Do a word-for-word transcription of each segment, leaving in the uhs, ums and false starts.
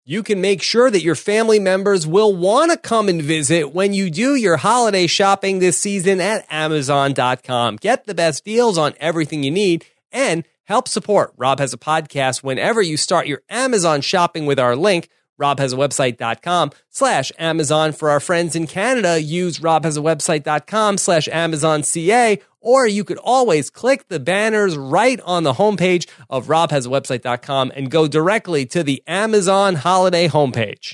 you can make sure that your family members will want to come and visit when you do your holiday shopping this season at Amazon dot com. Get the best deals on everything you need and help support Rob Has a Podcast whenever you start your Amazon shopping with our link, robhasawebsite.com slash Amazon. For our friends in Canada, use robhasawebsite.com slash Amazon CA, or you could always click the banners right on the homepage of robhasawebsite dot com and go directly to the Amazon holiday homepage.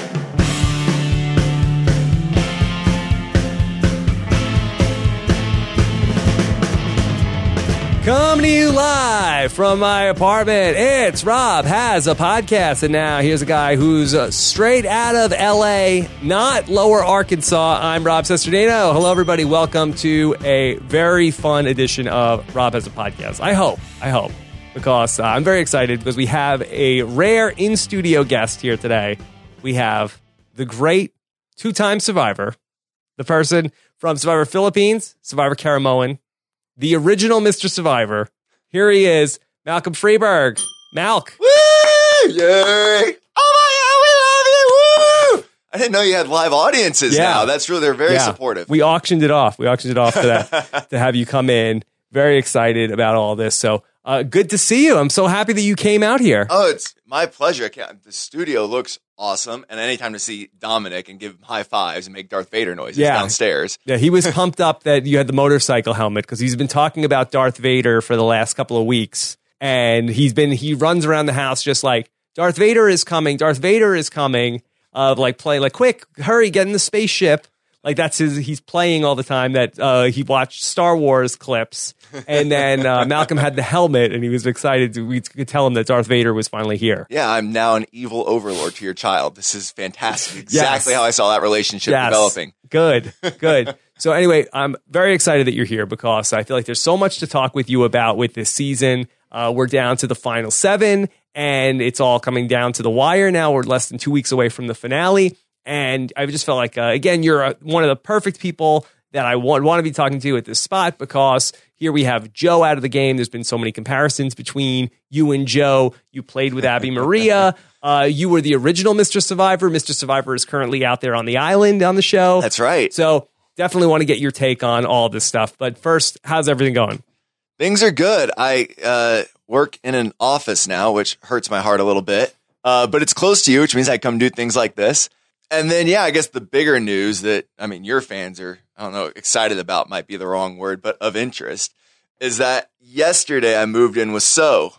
Coming to you live from my apartment, it's Rob Has a Podcast. And now here's a guy who's uh, straight out of L A, not Lower Arkansas. I'm Rob Sesternino. Hello, everybody. Welcome to a very fun edition of Rob Has a Podcast. I hope, I hope, because uh, I'm very excited because we have a rare in-studio guest here today. We have the great two-time survivor, the person from Survivor Philippines, Survivor Caramoan, the original Mister Survivor. Here he is, Malcolm Freeberg. Malk. Woo! Yay! Oh my God, we love you! Woo! I didn't know you had live audiences Yeah. now. That's true. They're very Yeah. supportive. We auctioned it off. We auctioned it off to that to have you come in. Very excited about all this. So uh, good to see you. I'm so happy that you came out here. Oh, it's my pleasure. I can't- The studio looks awesome. And anytime to see Dominic and give him high fives and make Darth Vader noises Yeah. downstairs. Yeah, he was pumped up that you had the motorcycle helmet because he's been talking about Darth Vader for the last couple of weeks. And he's been, he runs around the house just like, Darth Vader is coming, Darth Vader is coming. Uh, like play, like quick, hurry, get in the spaceship. Like that's his, he's playing all the time that uh, he watched Star Wars clips. And then uh, Malcolm had the helmet and he was excited. To, we could tell him that Darth Vader was finally here. Yeah, I'm now an evil overlord to your child. This is fantastic. Exactly Yes. how I saw that relationship Yes. developing. Good, good. So anyway, I'm very excited that you're here because I feel like there's so much to talk with you about with this season. Uh, we're down to the final seven and it's all coming down to the wire now. We're less than two weeks away from the finale. And I just felt like, uh, again, you're uh one of the perfect people that I want, want to be talking to at this spot because here we have Joe out of the game. There's been so many comparisons between you and Joe. You played with Abby Maria. Uh, you were the original Mister Survivor. Mister Survivor is currently out there on the island on the show. That's right. So definitely want to get your take on all this stuff. But first, how's everything going? Things are good. I uh, work in an office now, which hurts my heart a little bit. Uh, but it's close to you, which means I come do things like this. And then, yeah, I guess the bigger news that, I mean, your fans are, I don't know, excited about might be the wrong word, but of interest, is that yesterday I moved in with So.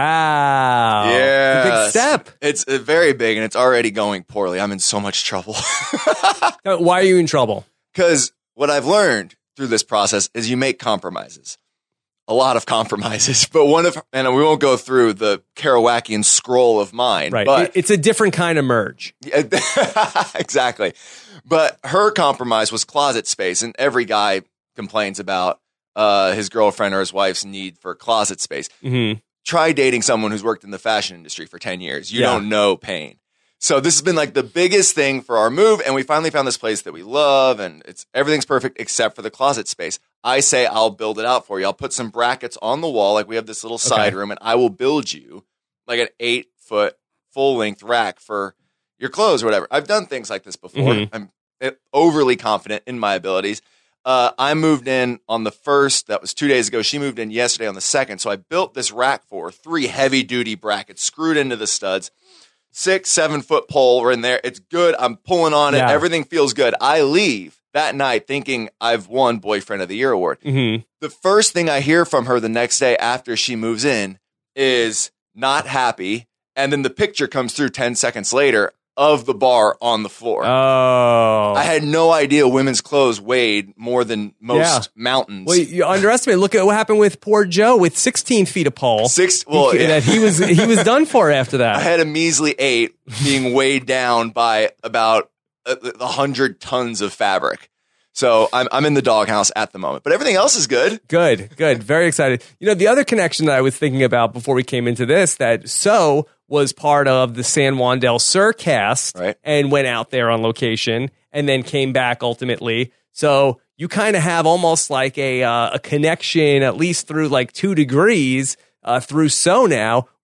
Wow. Yeah. It's a big step. It's uh, very big, and it's already going poorly. I'm in so much trouble. Uh, Why are you in trouble? Because what I've learned through this process is you make compromises. A lot of compromises, but one of, and we won't go through the Kerouacian scroll of mine, Right. but It- it's a different kind of merge. exactly. But her compromise was closet space, and every guy complains about uh, his girlfriend or his wife's need for closet space. Mm-hmm. Try dating someone who's worked in the fashion industry for ten years. You Yeah. don't know pain. So this has been like the biggest thing for our move, and we finally found this place that we love, and it's everything's perfect except for the closet space. I say I'll build it out for you. I'll put some brackets on the wall, like we have this little side Okay. room, and I will build you like an eight foot full length rack for your clothes or whatever. I've done things like this before. Mhm. I'm uh, overly confident in my abilities. Uh, I moved in on the first. That was two days ago. She moved in yesterday on the second. So I built this rack for her, three heavy duty brackets screwed into the studs. Six, seven foot pole. We're in there. It's good. I'm pulling on it. Yeah. Everything feels good. I leave that night thinking I've won Boyfriend of the Year award. Mm-hmm. The first thing I hear from her the next day after she moves in is not happy. And then the picture comes through ten seconds later of the bar on the floor. Oh. I had no idea women's clothes weighed more than most Yeah. mountains. Well, you underestimate. Look at what happened with poor Joe with sixteen feet of pole. Six. Well, he, yeah. that he was he was done for after I that. had a measly eight being weighed down by about a, a hundred tons of fabric. So I'm I'm in the doghouse at the moment, but everything else is good. Good, good. Very excited. You know, the other connection that I was thinking about before we came into this, that So was part of the San Juan del Sur cast Right. and went out there on location and then came back ultimately. So you kind of have almost like a uh, a connection, at least through like two degrees uh, through So now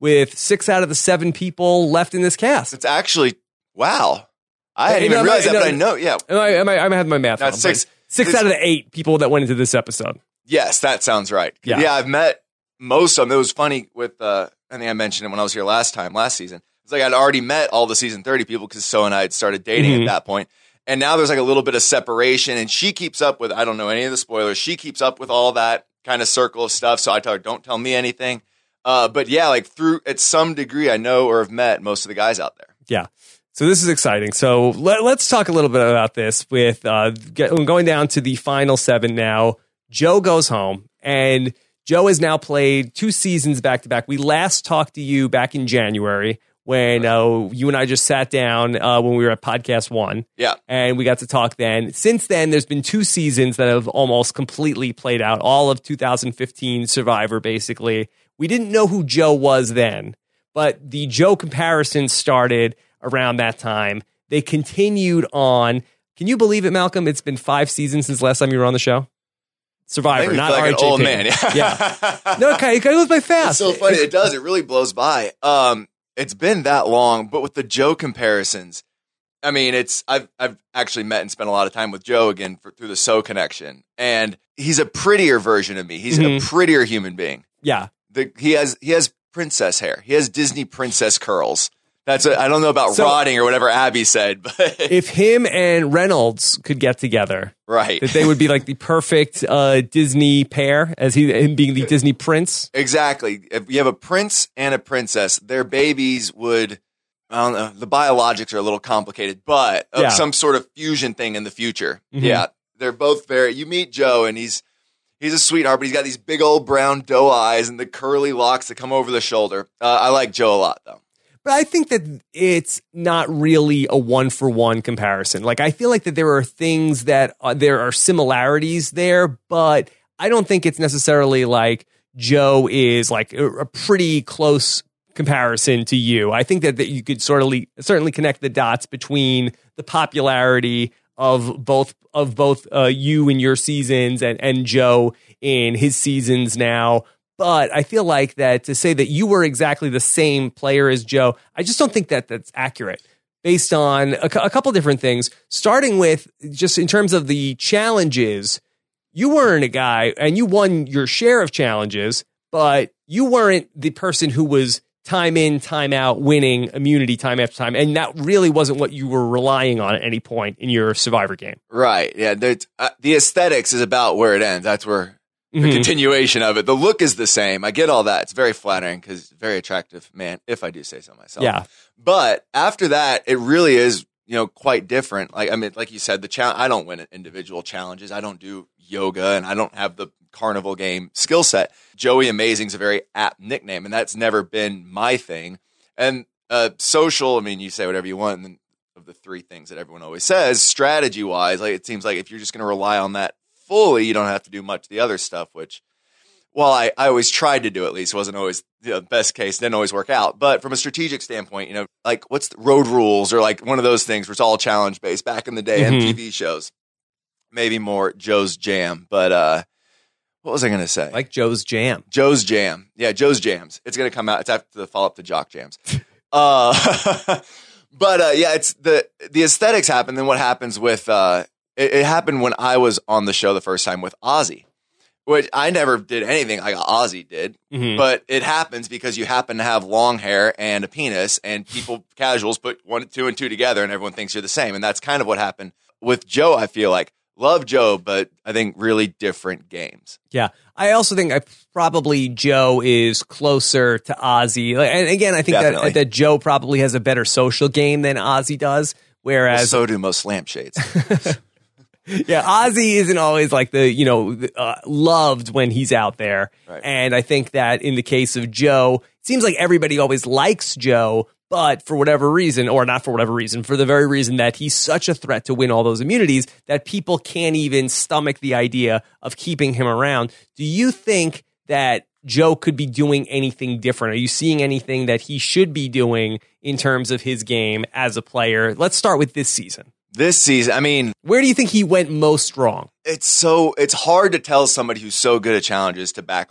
with six out of the seven people left in this cast. It's actually, wow. I hadn't Hey, even no, realized no, that, no, but I know, yeah. Am I, am I, I have my math That's wrong, six. but Six This- out of the eight people that went into this episode. Yes, that sounds right. Yeah. Yeah, I've met most of them. It was funny with, uh, I think I mentioned it when I was here last time, last season. It's like I'd already met all the season thirty people because So and I had started dating Mhm. at that point. And now there's like a little bit of separation, and she keeps up with, I don't know any of the spoilers, she keeps up with all that kind of circle of stuff. So I tell her, don't tell me anything. Uh, but yeah, like through, at some degree, I know or have met most of the guys out there. Yeah. So this is exciting. So let, let's talk a little bit about this with uh, get, going down to the final seven now. Joe goes home, and Joe has now played two seasons back to back. We last talked to you back in January when uh, you and I just sat down uh, when we were at Podcast One. Yeah. And we got to talk then. Since then, there's been two seasons that have almost completely played out. All of two thousand fifteen Survivor, basically. We didn't know who Joe was then, but the Joe comparison started around that time. They continued on. Can you believe it, Malcolm? It's been five seasons since last time you were on the show. Survivor, not like R J an old P. man. Yeah. yeah. No, okay, it goes by fast. It's so funny. It does. It really blows by. Um, it's been that long, but with the Joe comparisons, I mean, it's I've I've actually met and spent a lot of time with Joe again for, through the So connection, and he's a prettier version of me. He's Mhm. a prettier human being. Yeah. The, he has he has princess hair. He has Disney princess curls. That's a, I don't know about So- rotting or whatever Abby said, but If him and Reynolds could get together, right, that they would be like the perfect uh, Disney pair, as he him being the Disney prince. exactly. If you have a prince and a princess, their babies would. I don't know. The biologics are a little complicated, but of Yeah. some sort of fusion thing in the future. Mhm. Yeah, they're both very. You meet Joe, and he's he's a sweetheart, but he's got these big old brown doe eyes and the curly locks that come over the shoulder. Uh, I like Joe a lot, though. But I think that it's not really a one for one comparison. Like, I feel like that there are things that uh, there are similarities there, but I don't think it's necessarily like Joe is like a, a pretty close comparison to you. I think that, that you could sort of le- certainly connect the dots between the popularity of both of both uh, you in your seasons and, and Joe in his seasons now. But I feel like that to say that you were exactly the same player as Joe, I just don't think that that's accurate based on a, cou- a couple different things, starting with just in terms of the challenges. You weren't a guy and you won your share of challenges, but you weren't the person who was time in, time out, winning immunity time after time. And that really wasn't what you were relying on at any point in your Survivor game. Right? Yeah. there's- Uh, the aesthetics is about where it ends. That's where. The Mhm. continuation of it. The look is the same. I get all that. It's very flattering because very attractive man, if I do say so myself. Yeah. But after that, it really is, you know, quite different. Like, I mean, like you said, the challenge, I don't win individual challenges. I don't do yoga and I don't have the carnival game skill set. Joey Amazing's a very apt nickname, and that's never been my thing. And uh, social, I mean, you say whatever you want. And then of the three things that everyone always says, strategy wise, like it seems like if you're just going to rely on that fully, you don't have to do much of the other stuff, which, well, I, I always tried to do at least. It wasn't always the best case, didn't always work out. But from a strategic standpoint, you know, like what's the road rules or like one of those things where it's all challenge based back in the day, Mhm. M T V shows, maybe more Joe's Jam. But uh, what was I going to say? Like Joe's Jam. Joe's Jam. Yeah, Joe's Jams. It's going to come out. It's after the follow up to Jock Jams. uh, but uh, yeah, it's the the aesthetics happen. Then what happens with uh, it, it happened when I was on the show the first time with Ozzy, which I never did anything like Ozzy did. Mhm. But it happens because you happen to have long hair and a penis, and people casuals put one, two, and two together, and everyone thinks you're the same. And that's kind of what happened with Joe. I feel like love Joe, but I think really different games. Yeah. I also think I probably Joe is closer to Ozzy. Like, and again, I think Definitely. that, that Joe probably has a better social game than Ozzy does. Whereas, So do most lampshades. yeah, Ozzy isn't always like the, you know, uh, loved when he's out there. Right. And I think that in the case of Joe, it seems like everybody always likes Joe, but for whatever reason, or not for whatever reason, for the very reason that he's such a threat to win all those immunities that people can't even stomach the idea of keeping him around. Do you think that Joe could be doing anything different? Are you seeing anything that he should be doing in terms of his game as a player? Let's start with this season. This season, I mean, Where do you think he went most wrong? it's so it's hard to tell somebody who's so good at challenges to back off.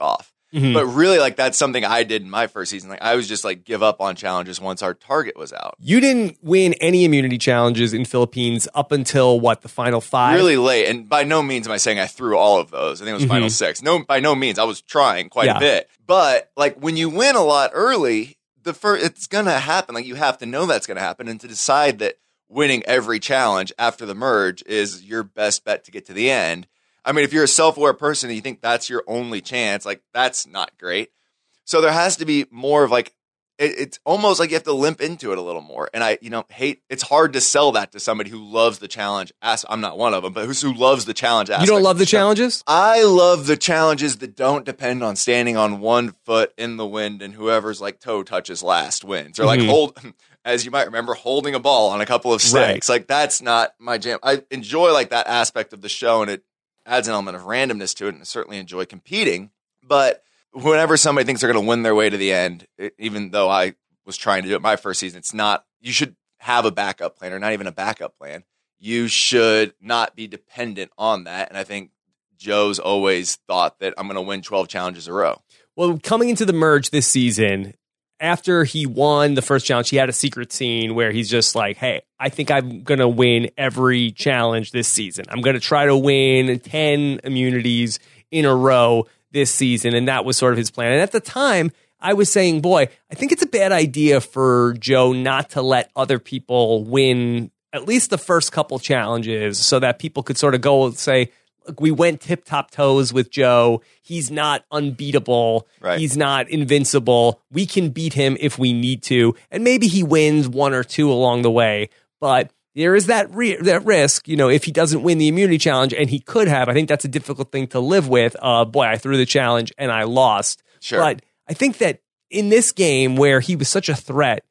Mm-hmm. But really, like, that's something I did in my first season. Like, I was just like give up on challenges once our target was out. You didn't win any immunity challenges in Philippines up until what, the final five? Really late. And by no means am I saying I threw all of those. I think it was mm-hmm. final six. No, by no means. I was trying quite yeah. a bit. But like when you win a lot early, the first, it's going to happen. Like you have to know that's going to happen, and to decide that winning every challenge after the merge is your best bet to get to the end. I mean, if you're a self-aware person and you think that's your only chance, like that's not great. So there has to be more of like, it, it's almost like you have to limp into it a little more. And I, you know, hate, it's hard to sell that to somebody who loves the challenge. As, I'm not one of them, but who's, who loves the challenge aspect. You don't love the challenges? I love the challenges that don't depend on standing on one foot in the wind and whoever's like toe touches last wins. Or like mm-hmm. hold, as you might remember, holding a ball on a couple of sticks. Right. Like that's not my jam. I enjoy like that aspect of the show, and it adds an element of randomness to it, and I certainly enjoy competing. But whenever somebody thinks they're going to win their way to the end, it, even though I was trying to do it my first season, it's not, you should have a backup plan, or not even a backup plan. You should not be dependent on that. And I think Joe's always thought that I'm going to win twelve challenges a row. Well, coming into the merge this season, after he won the first challenge, he had a secret scene where he's just like, hey, I think I'm going to win every challenge this season. I'm going to try to win ten immunities in a row this season. And that was sort of his plan. And at the time, I was saying, boy, I think it's a bad idea for Joe not to let other people win at least the first couple challenges so that people could sort of go and say, look, we went tip-top toes with Joe. He's not unbeatable. Right. He's not invincible. We can beat him if we need to. And maybe he wins one or two along the way. But there is that re- that risk, you know, if he doesn't win the immunity challenge, and he could have. I think that's a difficult thing to live with. Uh, boy, I threw the challenge and I lost. Sure. But I think that in this game where he was such a threat,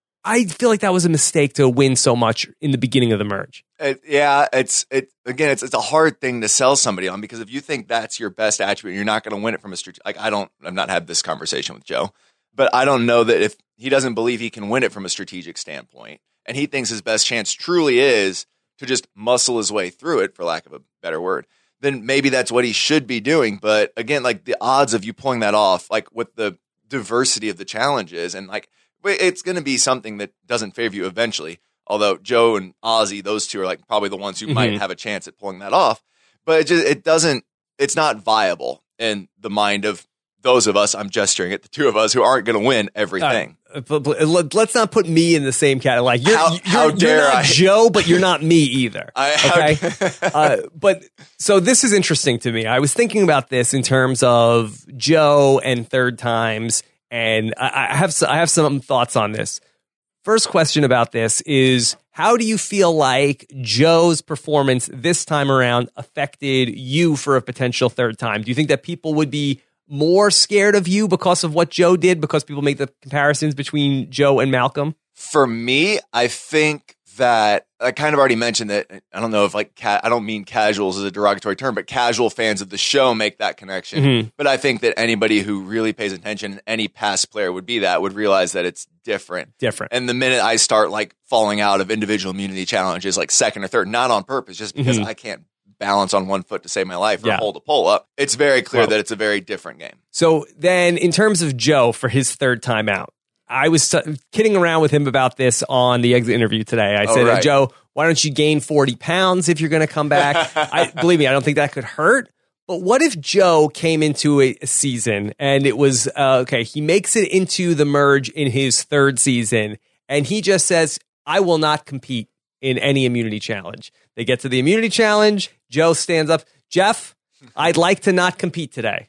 I feel like that was a mistake to win so much in the beginning of the merge. It, yeah, it's it again. It's it's a hard thing to sell somebody on, because if you think that's your best attribute, you're not going to win it from a strategic. Like I don't, I've not had this conversation with Joe, but I don't know that if he doesn't believe he can win it from a strategic standpoint, and he thinks his best chance truly is to just muscle his way through it, for lack of a better word, then maybe that's what he should be doing. But again, like the odds of you pulling that off, like with the diversity of the challenges, and like. It's going to be something that doesn't favor you eventually. Although Joe and Ozzy, those two are like probably the ones who mm-hmm. might have a chance at pulling that off. But it just, it doesn't, it's not viable in the mind of those of us, I'm gesturing at the two of us, who aren't going to win everything. Uh, but, but let's not put me in the same category. Like you're, how, you're, how you're dare not I? Joe, but you're not me either. I, okay. uh, but so this is interesting to me. I was thinking about this in terms of Joe and third times. And I have I have some thoughts on this. First question about this is, how do you feel like Joe's performance this time around affected you for a potential third time? Do you think that people would be more scared of you because of what Joe did, because people make the comparisons between Joe and Malcolm? For me, I think that I kind of already mentioned that. I don't know if like ca- I don't mean casuals as a derogatory term, but casual fans of the show make that connection. Mm-hmm. But I think that anybody who really pays attention, any past player would be that, would realize that it's different. Different. And the minute I start like falling out of individual immunity challenges, like second or third, not on purpose, just because mm-hmm. I can't balance on one foot to save my life or yeah. hold a pole up, it's very clear well, that it's a very different game. So then in terms of Joe for his third time out, I was t- kidding around with him about this on the exit interview today. I oh, said, right. hey, Joe, why don't you gain forty pounds if you're going to come back? I believe me, I don't think that could hurt. But what if Joe came into a, a season and it was, uh, okay, he makes it into the merge in his third season, and he just says, I will not compete in any immunity challenge. They get to the immunity challenge. Joe stands up. Jeff, I'd like to not compete today.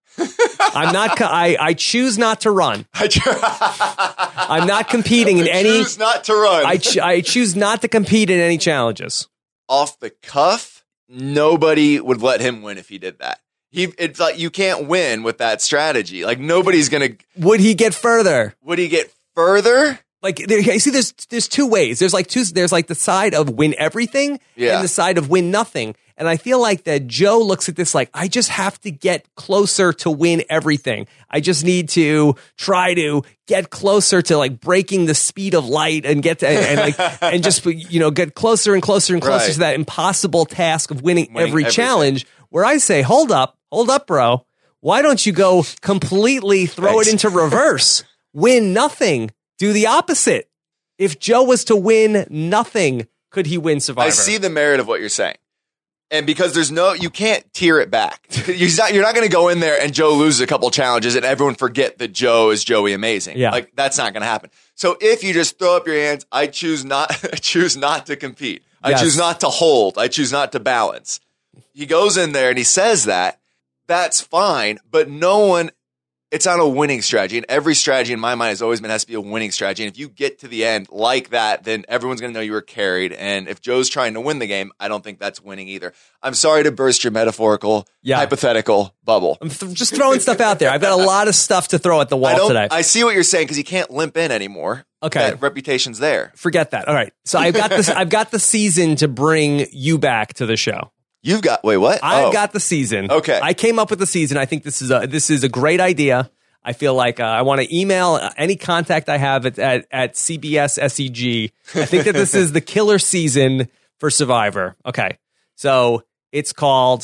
I'm not. Co- I I choose not to run. I I'm not competing in I any. Choose not to run. I ch- I choose not to compete in any challenges. Off the cuff, nobody would let him win if he did that. He it's like you can't win with that strategy. Like nobody's gonna. Would he get further? Would he get further? Like there, you see, there's there's two ways. There's like two. There's like the side of win everything, yeah. and the side of win nothing. And I feel like that Joe looks at this like, I just have to get closer to win everything. I just need to try to get closer to like breaking the speed of light and get to, and, and like, and just, you know, get closer and closer and closer right. to that impossible task of winning, winning every everything. challenge, where I say, hold up, hold up, bro. Why don't you go completely throw Thanks. it into reverse? Win nothing. Do the opposite. If Joe was to win nothing, could he win Survivor? I see the merit of what you're saying. And because there's no, you can't tear it back. You're not, you're not going to go in there and Joe loses a couple challenges and everyone forget that Joe is Joey Amazing. Yeah. Like that's not going to happen. So if you just throw up your hands, I choose not, I choose not to compete. I Yes. choose not to hold. I choose not to balance. He goes in there and he says that. That's fine. But no one, it's not a winning strategy. And every strategy in my mind has always been has to be a winning strategy. And if you get to the end like that, then everyone's going to know you were carried. And if Joe's trying to win the game, I don't think that's winning either. I'm sorry to burst your metaphorical, Yeah. hypothetical bubble. I'm th- just throwing stuff out there. I've got a lot of stuff to throw at the I wall don't. today. I see what you're saying because you can't limp in anymore. Okay. That reputation's there. Forget that. All right. So I've got this. I've got the season to bring you back to the show. You've got. Wait, what? I've Oh. got the season. Okay. I came up with the season. I think this is a this is a great idea. I feel like uh, I want to email uh, any contact I have at, at, at C B S S E G. I think that this is the killer season for Survivor. Okay. So it's called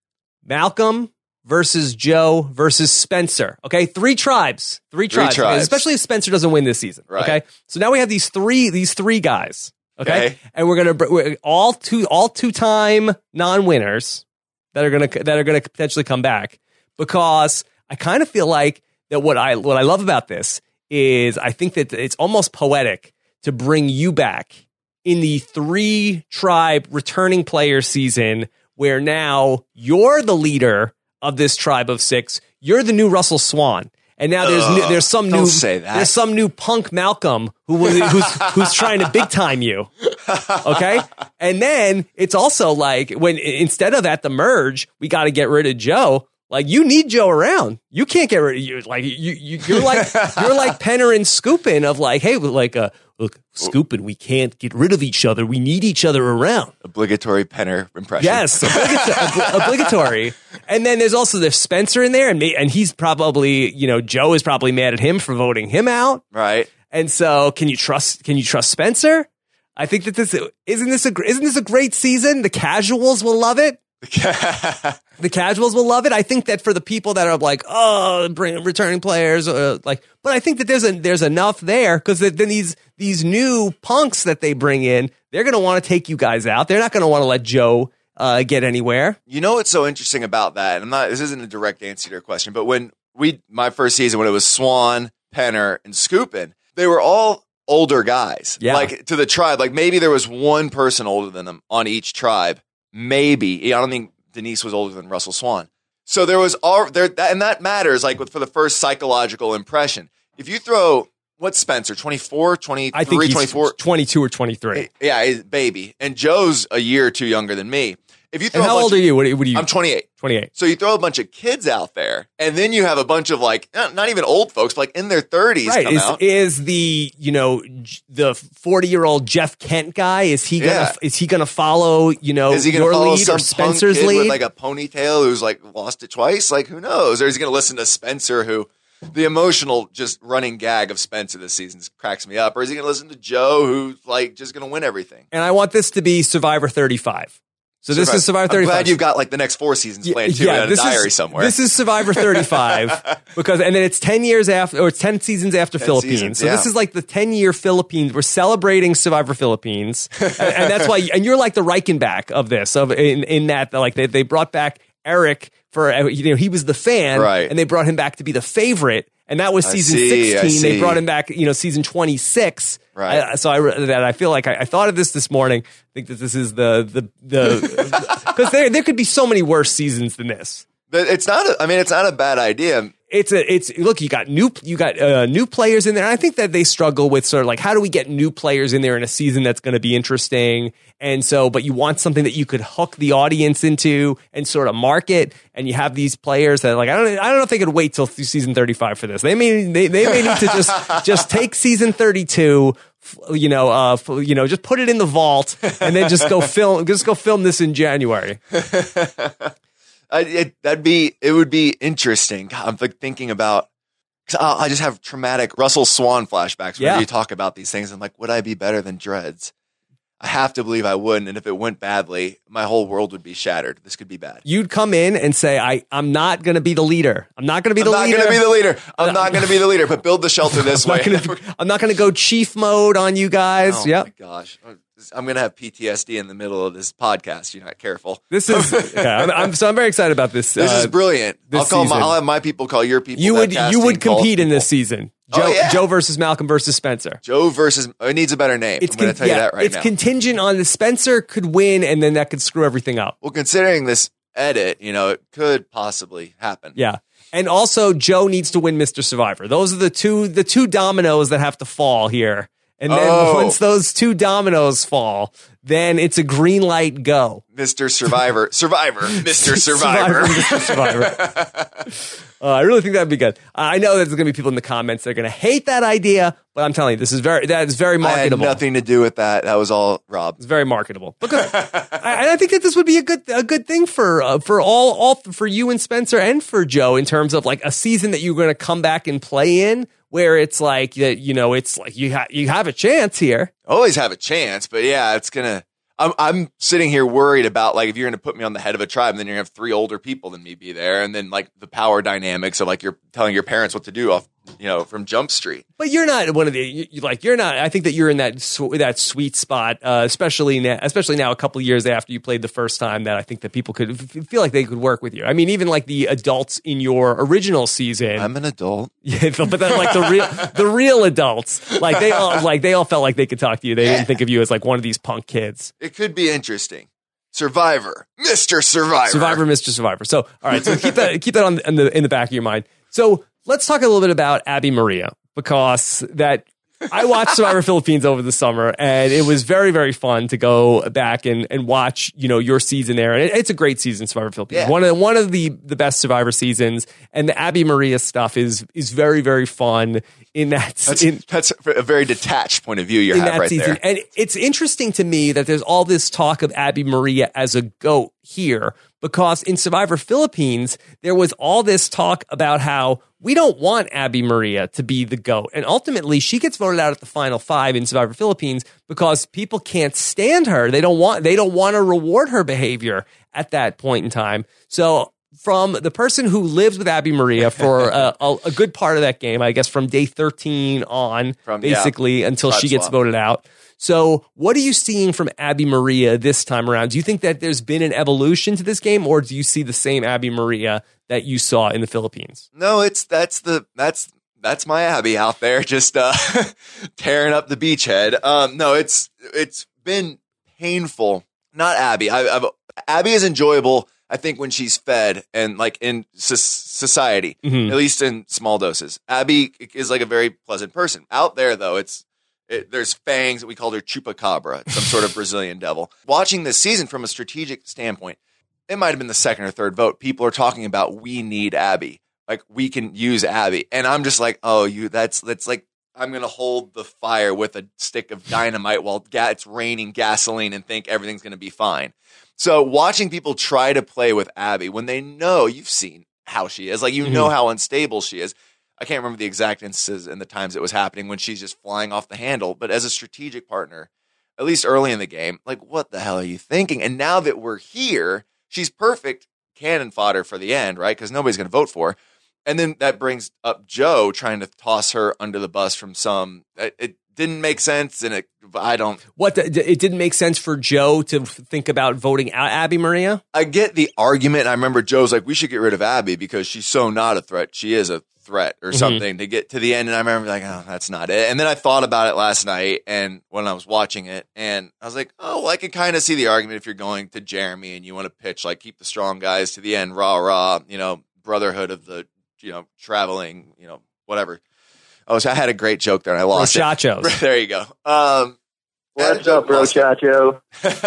Malcolm versus Joe versus Spencer. Okay. Three tribes. Three tribes. Okay? tribes. Especially if Spencer doesn't win this season. Right. Okay. So now we have these three these three guys. Okay. Okay. And we're gonna br- we're all two all two time non winners that are gonna that are gonna potentially come back because I kind of feel like that what I what I love about this is I think that it's almost poetic to bring you back in the three tribe returning player season where now you're the leader of this tribe of six. You're the new Russell Swan. And now there's new, there's some don't new say that. there's some new punk Malcolm who was who's who's trying to big time you. Okay? And then it's also like when instead of at the merge, we got to get rid of Joe. Like you need Joe around. You can't get rid of you. Like you, you you're like you're like Penner and Scoopin of like, hey, like uh, look, Scoopin, we can't get rid of each other. We need each other around. Obligatory Penner impression. Yes, obligatory. obligatory. And then there's also there's Spencer in there, and me, and he's probably you know Joe is probably mad at him for voting him out. Right. And so, can you trust? Can you trust Spencer? I think that this isn't this a isn't this a great season. The casuals will love it. The casuals will love it. I think that for the people that are like, oh, bring returning players, uh, like, but I think that there's a there's enough there because then these these new punks that they bring in, they're going to want to take you guys out. They're not going to want to let Joe uh, get anywhere. You know what's so interesting about that? And I'm not. This isn't a direct answer to your question, but when we my first season when it was Swan, Penner, and Scoopin, they were all older guys. Yeah. Like to the tribe. Like maybe there was one person older than them on each tribe. Maybe. I don't think Denise was older than Russell Swan. So there was all there, and that matters. Like with, for the first psychological impression, if you throw what's Spencer twenty-four, twenty-three, I think he's twenty-four, twenty-two or twenty-three. yeah, he's a baby, and Joe's a year or two younger than me. If you throw, And a how bunch old of- are you? What are you? What are you I'm twenty-eight. twenty-eight. So you throw a bunch of kids out there, and then you have a bunch of like not not even old folks, but like in their thirties Right. come Is, out. is the, you know, j- the forty year old Jeff Kent guy, is he going to, Yeah. is he going to follow, you know, Is he going your to follow lead some or Spencer's punk kid lead? with like a ponytail who's like lost it twice? Like who knows? Or is he going to listen to Spencer, who the emotional just running gag of Spencer this season cracks me up? Or is he going to listen to Joe, who's like just going to win everything? and I want this to be Survivor thirty-five. So this is Survivor I'm thirty-five. glad you've got like the next four seasons planned too in a this diary is, somewhere. This is Survivor thirty-five because, and then it's ten years after, or it's ten seasons after ten Philippines. seasons, so yeah. this is like the ten year Philippines. We're celebrating Survivor Philippines, and, and that's why. And you're like the Reichenbach of this, of in in that like they they brought back Eric for you know he was the fan, Right. and they brought him back to be the favorite. And that was I season see, I sixteen. They see. brought him back, you know, season twenty-six. Right. I, so I re- that I feel like I, I thought of this this morning. I think that this is the the the because there there could be so many worse seasons than this. But it's not. A, I mean, it's not a bad idea. It's a it's look, you got new you got uh, new players in there. And I think that they struggle with sort of like how do we get new players in there in a season that's going to be interesting. And so, but you want something that you could hook the audience into and sort of market. And you have these players that like I don't I don't know if they could wait till th- season thirty-five for this. They may they, they may need to just just take season thirty-two. You know, uh, you know, just put it in the vault and then just go film. Just go film this in January. I, it, that'd be. It would be interesting. God, I'm like thinking about. Cause I, I just have traumatic Russell Swan flashbacks whenever Yeah. you talk about these things. I'm like, would I be better than Dreads? I have to believe I wouldn't. And if it went badly, my whole world would be shattered. This could be bad. You'd come in and say, I, I'm not going to be the leader. I'm not going to be the I'm leader. not going to be the leader. I'm not going to be the leader, but build the shelter this I'm way. Not gonna, I'm not going to go chief mode on you guys. Oh yep. my gosh. I'm going to have P T S D in the middle of this podcast. You're not careful. This is, okay, I'm, I'm, so I'm very excited about this. This uh, is brilliant. This I'll call my, season. I'll have my people call your people. You would, that you would casting compete calls in this people. season. Joe, Oh, yeah. Joe versus Malcolm versus Spencer. Joe versus, it needs a better name. It's I'm going to con- tell yeah, you that right it's now. contingent on the Spencer could win, and then that could screw everything up. Well, considering this edit, you know, it could possibly happen. Yeah. And also Joe needs to win Mister Survivor. Those are the two the two dominoes that have to fall here. And then Oh. once those two dominoes fall, then it's a green light go. Mister Survivor. Survivor. Mister Survivor. Mister Survivor. Uh, I really think that'd be good. I know there's going to be people in the comments that are going to hate that idea, but I'm telling you, this is very that is very I had marketable. nothing to do with that. That was all Rob. It's very marketable. But good. I, I think that this would be a good a good thing for uh, for all all for you and Spencer and for Joe in terms of like a season that you're going to come back and play in, where it's like that. You know, it's like you ha- you have a chance here. Always have a chance, but yeah, it's gonna. I'm I'm sitting here worried about like if you're gonna put me on the head of a tribe, and then you're gonna have three older people than me be there, and then like the power dynamics of like you're telling your parents what to do off, you know, from Jump Street. But you're not one of the you, you- like you're not. I think that you're in that sw- that sweet spot, uh, especially now, especially now a couple of years after you played the first time. That I think that people could f- feel like they could work with you. I mean, even like the adults in your original season. I'm an adult. Yeah, but then like the real the real adults, like they all like they all felt like they could talk to you. They didn't think of you as like one of these punk kids. It could be interesting. Survivor, Mister Survivor, Survivor, Mister Survivor. So all right, so keep that keep that on in the in the back of your mind. So let's talk a little bit about Abby Maria, because that I watched Survivor Philippines over the summer, and it was very, very fun to go back and, and watch, you know, your season there. And it, it's a great season, Survivor Philippines. Yeah. One of one of the, the best Survivor seasons, and the Abby Maria stuff is is very, very fun in that. That's, in, that's a very detached point of view you in have that right season. there. And it's interesting to me that there's all this talk of Abby Maria as a GOAT here, because in Survivor Philippines, there was all this talk about how we don't want Abby Maria to be the GOAT. And ultimately, she gets voted out at the final five in Survivor Philippines because people can't stand her. They don't want, they don't want to reward her behavior at that point in time. So from the person who lives with Abby Maria for a, a, a good part of that game, I guess from day thirteen on, From- yeah. basically until Tribe she gets swap. voted out. So what are you seeing from Abby Maria this time around? Do you think that there's been an evolution to this game, or do you see the same Abby Maria that you saw in the Philippines? No, it's that's the that's that's my Abby out there just uh tearing up the beachhead. Um no, it's it's been painful. Not Abby. I, I've Abby is enjoyable, I think, when she's fed and like in so- society, Mhm. at least in small doses. Abby is like a very pleasant person. Out there though, it's it, there's fangs that we called her chupacabra, some sort of Brazilian devil. Watching this season from a strategic standpoint, it might have been the second or third vote. People are talking about we need Abby. Like we can use Abby. And I'm just like, oh, you that's that's like I'm gonna hold the fire with a stick of dynamite while ga- it's raining gasoline and think everything's gonna be fine. So watching people try to play with Abby when they know you've seen how she is, like you Mhm. know how unstable she is. I can't remember the exact instances and the times it was happening when she's just flying off the handle, but as a strategic partner, at least early in the game, like what the hell are you thinking? And now that we're here, she's perfect cannon fodder for the end, right? Because nobody's going to vote for her. And then that brings up Joe trying to toss her under the bus from some. It, it didn't make sense, and it. I don't. What the, it didn't make sense for Joe to think about voting out Abby Maria? I get the argument. I remember Joe's like, we should get rid of Abby because she's so not a threat. She is a threat or something to get to the end. And I remember like, oh, that's not it. And then I thought about it last night and when I was watching it, and I was like, oh, well, I can kind of see the argument if you're going to Jeremy and you want to pitch like keep the strong guys to the end, rah rah, you know, brotherhood of the, you know, traveling, you know, whatever. Oh, so I had a great joke there and I lost Brochachos. it. There you go. Um, What's up, bro, Chacho?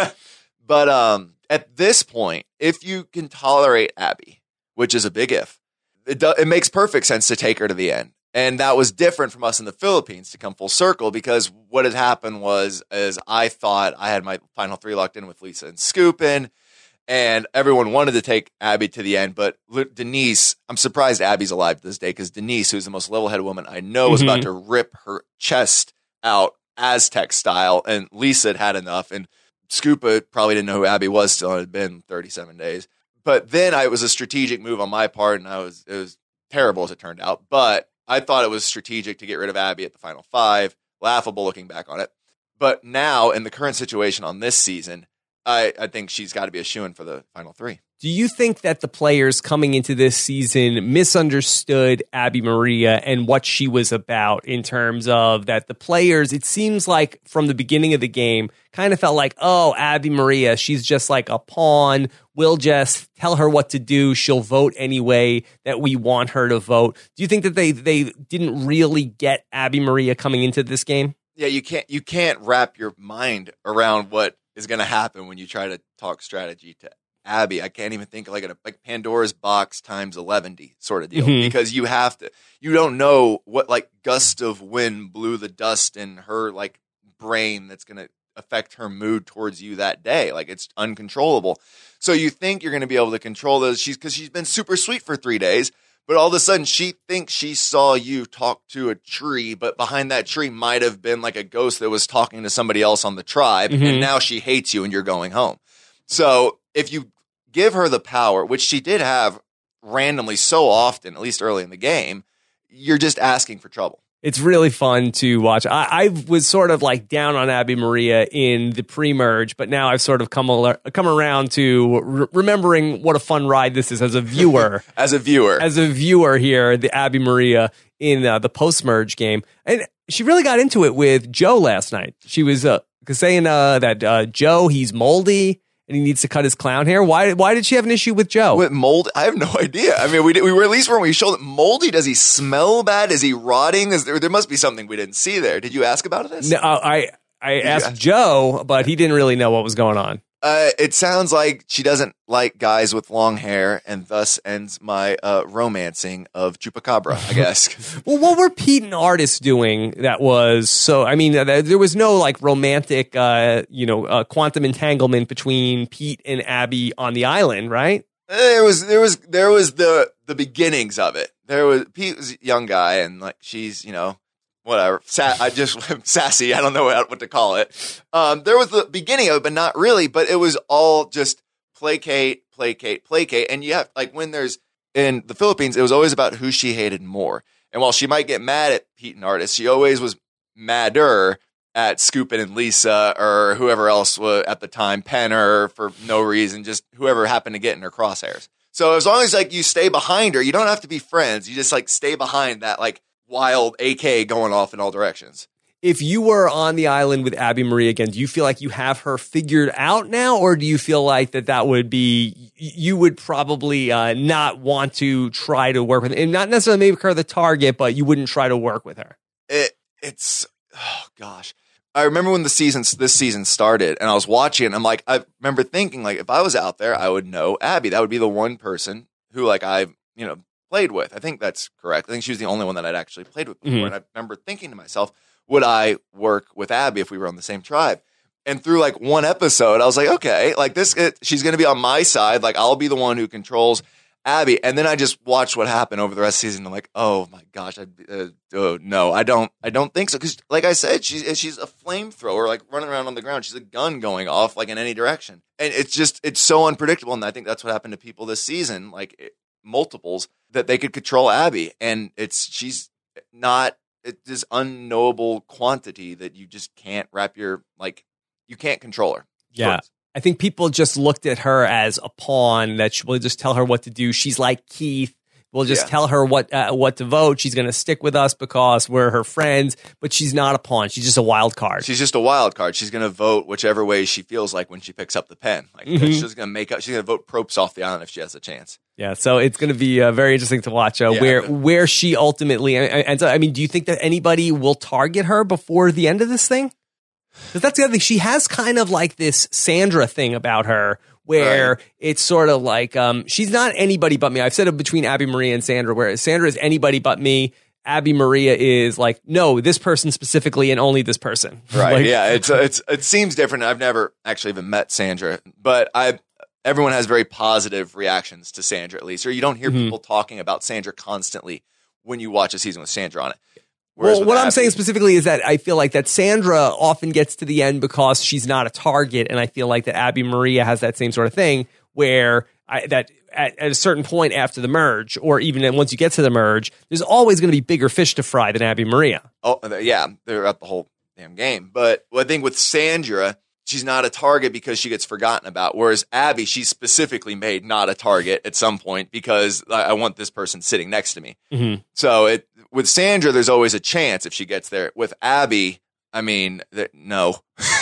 But um, at this point, if you can tolerate Abby, which is a big if, it, do, it makes perfect sense to take her to the end. And that was different from us in the Philippines to come full circle, because what had happened was, is I thought I had my final three locked in with Lisa and Scoopin', and everyone wanted to take Abby to the end. But Denise, I'm surprised Abby's alive to this day, because Denise, who's the most level-headed woman I know, was Mhm. about to rip her chest out Aztec style, and Lisa had had enough, and Scupa probably didn't know who Abby was still. It had been thirty-seven days. But then I, it was a strategic move on my part, and I was it was terrible as it turned out. But I thought it was strategic to get rid of Abby at the final five. Laughable looking back on it. But now, in the current situation on this season, I, I think she's got to be a shoo-in for the final three. Do you think that the players coming into this season misunderstood Abby Maria and what she was about in terms of that the players, it seems like from the beginning of the game, kind of felt like, oh, Abby Maria, she's just like a pawn. We'll just tell her what to do. She'll vote any way that we want her to vote. Do you think that they they didn't really get Abby Maria coming into this game? Yeah, you can't you can't wrap your mind around what is going to happen when you try to talk strategy to Abby. I can't even think like a like Pandora's box times eleven sort of deal, mm-hmm. because you have to. You don't know what like gust of wind blew the dust in her like brain that's going to affect her mood towards you that day. Like it's uncontrollable. So you think you're going to be able to control those. She's because she's been super sweet for three days. But all of a sudden, she thinks she saw you talk to a tree, but behind that tree might have been like a ghost that was talking to somebody else on the tribe, mm-hmm. and now she hates you and you're going home. So if you give her the power, which she did have randomly so often, at least early in the game, you're just asking for trouble. It's really fun to watch. I, I was sort of like down on Abby Maria in the pre-merge, but now I've sort of come al- come around to re- remembering what a fun ride this is as a viewer. as a viewer. As a viewer here, the Abby Maria in uh, the post-merge game. And she really got into it with Joe last night. She was uh, saying uh, that uh, Joe, he's moldy. And he needs to cut his clown hair. Why? Why did she have an issue with Joe? With mold? I have no idea. I mean, we did, we were at least when we showed that moldy. Does he smell bad? Is he rotting? Is there? There must be something we didn't see there. Did you ask about this? No, I I did asked Joe, but he didn't really know what was going on. Uh, it sounds like she doesn't like guys with long hair, and thus ends my uh, romancing of Chupacabra, I guess. Well, what were Pete and Artis doing that was so, I mean, there was no like romantic, uh, you know, uh, quantum entanglement between Pete and Abby on the island, right? There was, there was, there was the, the beginnings of it. There was, Pete was a young guy, and like, she's, you know, whatever. Sa- I just sassy. I don't know what, what to call it. Um, there was the beginning of it, but not really. But it was all just placate, placate, placate. And you have like when there's in the Philippines, it was always about who she hated more. And while she might get mad at Pete and Artis, she always was madder at Scoopin and Lisa or whoever else was at the time, Penner for no reason, just whoever happened to get in her crosshairs. So as long as like you stay behind her, you don't have to be friends. You just like stay behind that like wild A K going off in all directions. If you were on the island with Abby Maria again, do you feel like you have her figured out now, or do you feel like that that would be, you would probably uh, not want to try to work with her, and not necessarily make her the target, but you wouldn't try to work with her? It it's oh gosh, I remember when the season this season started, and I was watching, and I'm like, I remember thinking like, if I was out there, I would know Abby. That would be the one person who like I you know played with. I think that's correct. I think she was the only one that I'd actually played with before, mm-hmm. and I remember thinking to myself, would I work with Abby if we were on the same tribe? And through like one episode, I was like, okay, like this, it, she's going to be on my side. Like I'll be the one who controls Abby. And then I just watched what happened over the rest of the season. I'm like, oh my gosh, I, uh, oh, no, I don't, I don't think so. Because like I said, she's she's a flamethrower, like running around on the ground. She's a gun going off like in any direction, and it's just it's so unpredictable. And I think that's what happened to people this season, like it, multiples that they could control Abby, and it's she's not. It's this unknowable quantity that you just can't wrap your, like, you can't control her. Yeah. First. I think people just looked at her as a pawn that she will just tell her what to do. She's like Keith. We'll just yeah. tell her what uh, what to vote. She's going to stick with us because we're her friends, but she's not a pawn. She's just a wild card. She's just a wild card. She's going to vote whichever way she feels like when she picks up the pen. Like mm-hmm. she's going to make up. She's going to vote Probst off the island if she has a chance. Yeah, so it's going to be uh, very interesting to watch uh, yeah, where where she ultimately. And, and so, I mean, do you think that anybody will target her before the end of this thing? Because that's the other thing. She has kind of like this Sandra thing about her, where right. it's sort of like um, she's not anybody but me. I've said it between Abby Maria and Sandra, where Sandra is anybody but me. Abby Maria is like, no, this person specifically and only this person. Right. Like, yeah. It's it's it seems different. I've never actually even met Sandra, but I everyone has very positive reactions to Sandra, at least, or you don't hear mm-hmm. people talking about Sandra constantly when you watch a season with Sandra on it. Whereas Well, with what I'm Abby- saying specifically is that I feel like that Sandra often gets to the end because she's not a target, and I feel like that Abby Maria has that same sort of thing where I, that at, at a certain point after the merge, or even once you get to the merge, there's always going to be bigger fish to fry than Abby Maria. Oh, yeah, they're up the whole damn game. But I think with Sandra, she's not a target because she gets forgotten about. Whereas Abby, she's specifically made not a target at some point because I, I want this person sitting next to me. Mm-hmm. So it with Sandra, there's always a chance if she gets there. With Abby, I mean, th- no.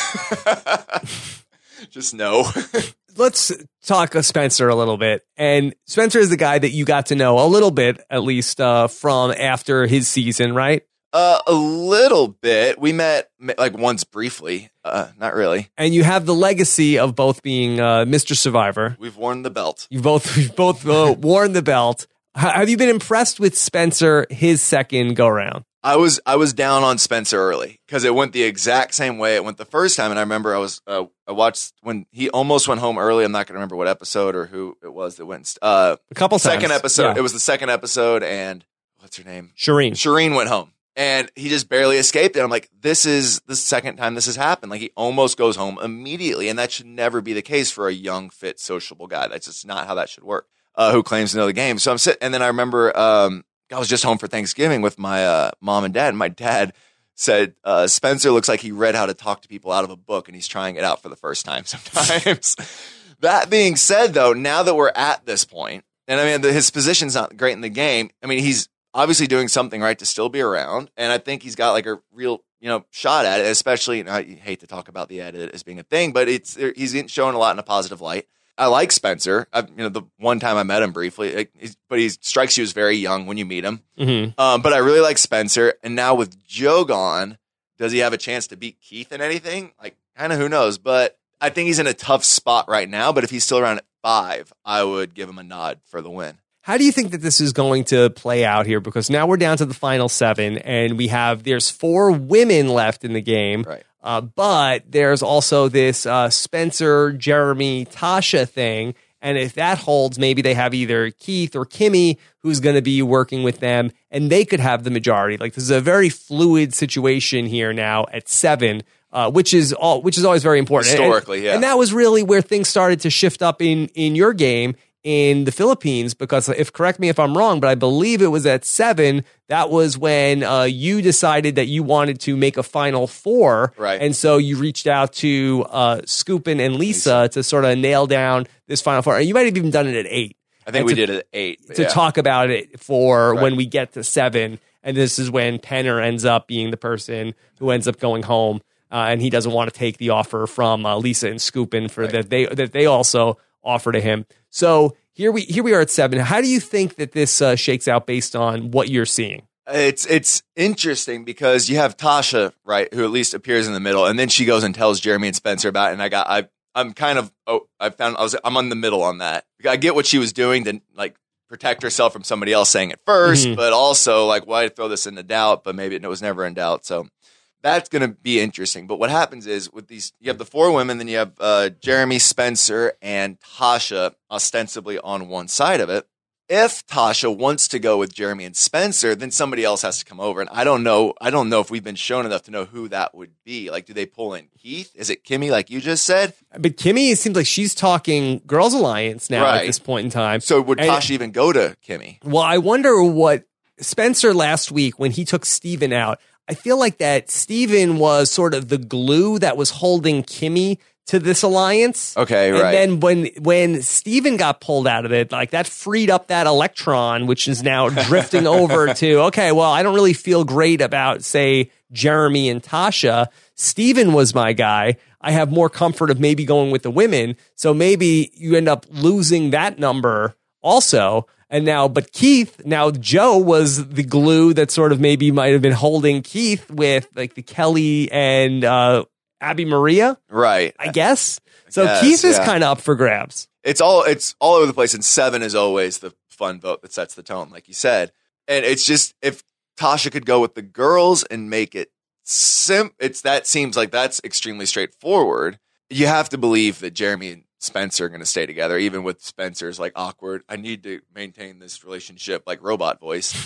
Just no. Let's talk uh, Spencer a little bit. And Spencer is the guy that you got to know a little bit, at least uh, from after his season, right? Uh, a little bit. We met like once briefly. Uh, not really. And you have the legacy of both being uh, Mister Survivor. We've worn the belt. You've both you've both uh, worn the belt. H- have you been impressed with Spencer his second go round? I was I was down on Spencer early because it went the exact same way it went the first time, and I remember I was uh, I watched when he almost went home early. I'm not going to remember what episode or who it was that went. Uh, A couple second times. episode. Yeah. It was the second episode, and what's her name? Shireen. Shireen went home, and he just barely escaped it. I'm like, this is the second time this has happened. Like he almost goes home immediately, and that should never be the case for a young, fit, sociable guy. That's just not how that should work. Uh, who claims to know the game? So I'm sitting, and then I remember. Um, I was just home for Thanksgiving with my uh, mom and dad, and my dad said, uh, Spencer looks like he read how to talk to people out of a book, and he's trying it out for the first time sometimes. That being said, though, now that we're at this point, and I mean, the, his position's not great in the game. I mean, he's obviously doing something right to still be around, and I think he's got like a real, you know, shot at it, especially, you know, I hate to talk about the edit as being a thing, but it's he's showing a lot in a positive light. I like Spencer. I, you know, the one time I met him briefly, it, he's, but he strikes you as very young when you meet him. Mm-hmm. Um, but I really like Spencer. And now with Joe gone, does he have a chance to beat Keith in anything? Like, kind of who knows? But I think he's in a tough spot right now. But if he's still around at five, I would give him a nod for the win. How do you think that this is going to play out here? Because now we're down to the final seven, and we have there's four women left in the game. Right. Uh, but there's also this uh, Spencer, Jeremy, Tasha thing. And if that holds, maybe they have either Keith or Kimmy who's going to be working with them, and they could have the majority. Like, this is a very fluid situation here now at seven, uh, which is all, which is always very important. Historically, and, yeah. And that was really where things started to shift up in, in your game in the Philippines, because if correct me if I'm wrong, but I believe it was at seven. That was when uh, you decided that you wanted to make a final four. Right. And so you reached out to uh, Scoopin and Lisa, Lisa to sort of nail down this final four. And you might have even done it at eight. I think and we to, did it at eight. To yeah. talk about it for Right. when we get to seven. And this is when Penner ends up being the person who ends up going home. Uh, and he doesn't want to take the offer from uh, Lisa and Scoopin for Right. that they that they also offer to him. So here we here we are at seven. How do you think that this uh, shakes out based on what you're seeing? It's it's interesting because you have Tasha, right, who at least appears in the middle, and then she goes and tells Jeremy and Spencer about it. And I got I I'm kind of oh I found I was I'm on the middle on that. I get what she was doing to like protect herself from somebody else saying it first, Mhm. but also like why throw this into doubt? But maybe it was never in doubt. So that's going to be interesting. But what happens is with these, you have the four women, then you have uh, Jeremy, Spencer, and Tasha ostensibly on one side of it. If Tasha wants to go with Jeremy and Spencer, then somebody else has to come over. And I don't know. I don't know if we've been shown enough to know who that would be. Like, do they pull in Keith? Is it Kimmy, like you just said? But Kimmy, it seems like she's talking Girls Alliance now Right. at this point in time. So would And- Tasha even go to Kimmy? Well, I wonder what Spencer last week when he took Steven out. I feel like that Steven was sort of the glue that was holding Kimmy to this alliance. Okay, and right. then when when Steven got pulled out of it, like that freed up that electron, which is now drifting over to, okay, well, I don't really feel great about, say, Jeremy and Tasha. Steven was my guy. I have more comfort of maybe going with the women. So maybe you end up losing that number also. And now, but Keith, now Joe was the glue that sort of maybe might have been holding Keith with like the Kelly and uh, Abby Maria, Right. I guess. So guess, Keith is yeah. kind of up for grabs. It's all it's all over the place, and seven is always the fun vote that sets the tone, like you said. And it's just if Tasha could go with the girls and make it sim, it's that seems like that's extremely straightforward. You have to believe that Jeremy and Spencer are going to stay together, even with Spencer's like awkward. I need to maintain this relationship, like robot voice.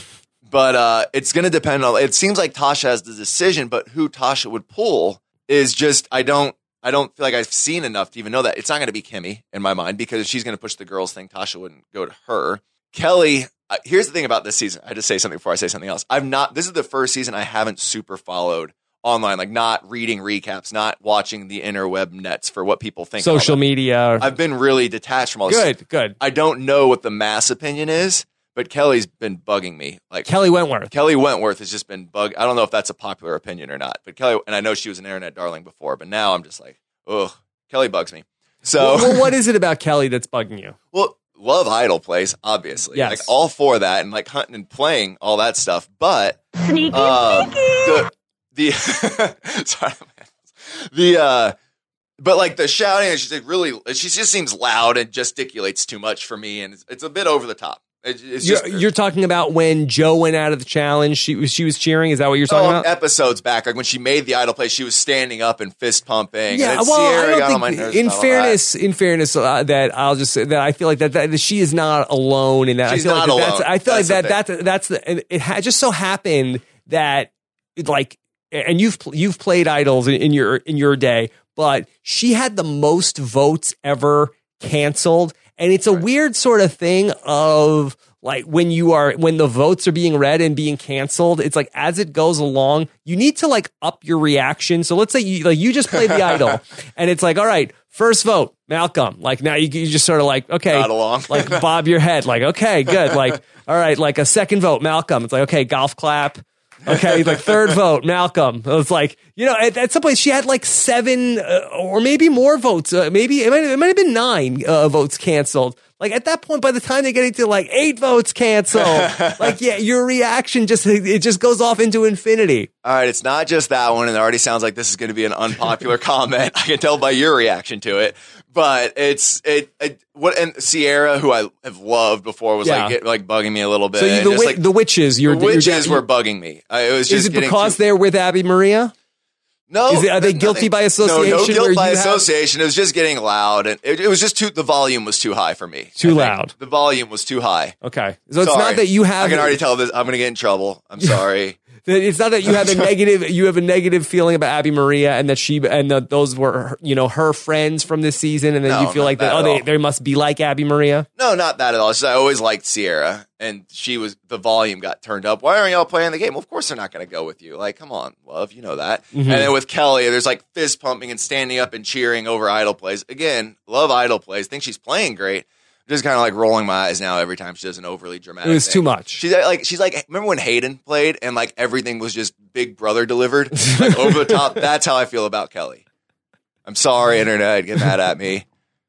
But uh, it's going to depend on. It seems like Tasha has the decision, but who Tasha would pull is just. I don't. I don't feel like I've seen enough to even know that. It's not going to be Kimmy in my mind because if she's going to push the girls thing, Tasha wouldn't go to her. Kelly. Uh, here's the thing about this season. I just say something before I say something else. I've not. This is the first season I haven't super followed online, like not reading recaps, not watching the interweb nets for what people think. Social media. I've been really detached from all this. Good, good. I don't know what the mass opinion is. But Kelly's been bugging me. Like Kelly Wentworth. Kelly Wentworth has just been bug. I don't know if that's a popular opinion or not. But Kelly, and I know she was an internet darling before, but now I'm just like, ugh, Kelly bugs me. So, well, well, what is it about Kelly that's bugging you? Well, Love Idol plays, obviously. Yes. Like all for that and like hunting and playing all that stuff. But sneaky, uh, sneaky. the the sorry, man. the uh, but like the shouting, she's like really, she just seems loud and gesticulates too much for me, and it's, it's a bit over the top. It's you're, just, you're talking about when Joe went out of the challenge. She was she was cheering. Is that what you're talking oh, about? Episodes back, like when she made the idol play, she was standing up and fist pumping. Yeah, and well, Sierra I got don't on my think. nerves In about fairness, in fairness, uh, that I'll just say that I feel like that, that she is not alone in that. She's I feel not like that alone. That's, I feel That's like the that that's that's the. And it ha- just so happened that like, and you've you've played idols in, in your in your day, but she had the most votes ever canceled, and it's a Right. weird sort of thing of. Like when you are, when the votes are being read and being canceled, it's like as it goes along, you need to like up your reaction. So let's say you like you just played the idol and it's like, all right, first vote, Malcolm. Like now you, you just sort of like, okay, Nod along. like bob your head. Like, okay, good. Like, all right, like a second vote, Malcolm. It's like, okay, golf clap. Okay, like third vote, Malcolm. It was like, you know, at, at some point she had like seven uh, or maybe more votes. Uh, maybe it might, it might have been nine uh, votes canceled. Like at that point, by the time they're getting to like eight votes canceled, like yeah, your reaction just it just goes off into infinity. All right, it's not just that one, and it already sounds like this is going to be an unpopular comment. I can tell by your reaction to it, but it's it, it what and Sierra, who I have loved before, was Yeah. like get, like bugging me a little bit. So you, and the just, wi- like, the witches, you're, the witches you're, were bugging me. I, it was just Is it getting because too, they're with Abby Maria? no? is it- are they nothing- guilty by No, association no where guilt you by have- association. It was just getting loud, and it, it was just too. The volume was too high for me. Too I think. loud. The volume was too high. Okay, so it's Sorry. not that you have. I can already tell this. I'm going to get in trouble. I'm sorry. It's not that you have a negative you have a negative feeling about Abby Maria and that she and that those were her, you know her friends from this season and then No, you feel not like that that oh at they, all. they must be like Abby Maria. No, not that at all. It's just I always liked Sierra, and she was the volume got turned up. Why aren't y'all playing the game? Well, of course they're not going to go with you. Like, come on, love, you know that. Mhm. And then with Kelly, there's like fist pumping and standing up and cheering over idol plays. Again, love idol plays. Think she's playing great. Just kind of like rolling my eyes now every time she does an overly dramatic. It was thing. too much. She's like, she's like, remember when Hayden played and like everything was just Big Brother delivered, like over the top. That's how I feel about Kelly. I'm sorry, internet, get mad at me.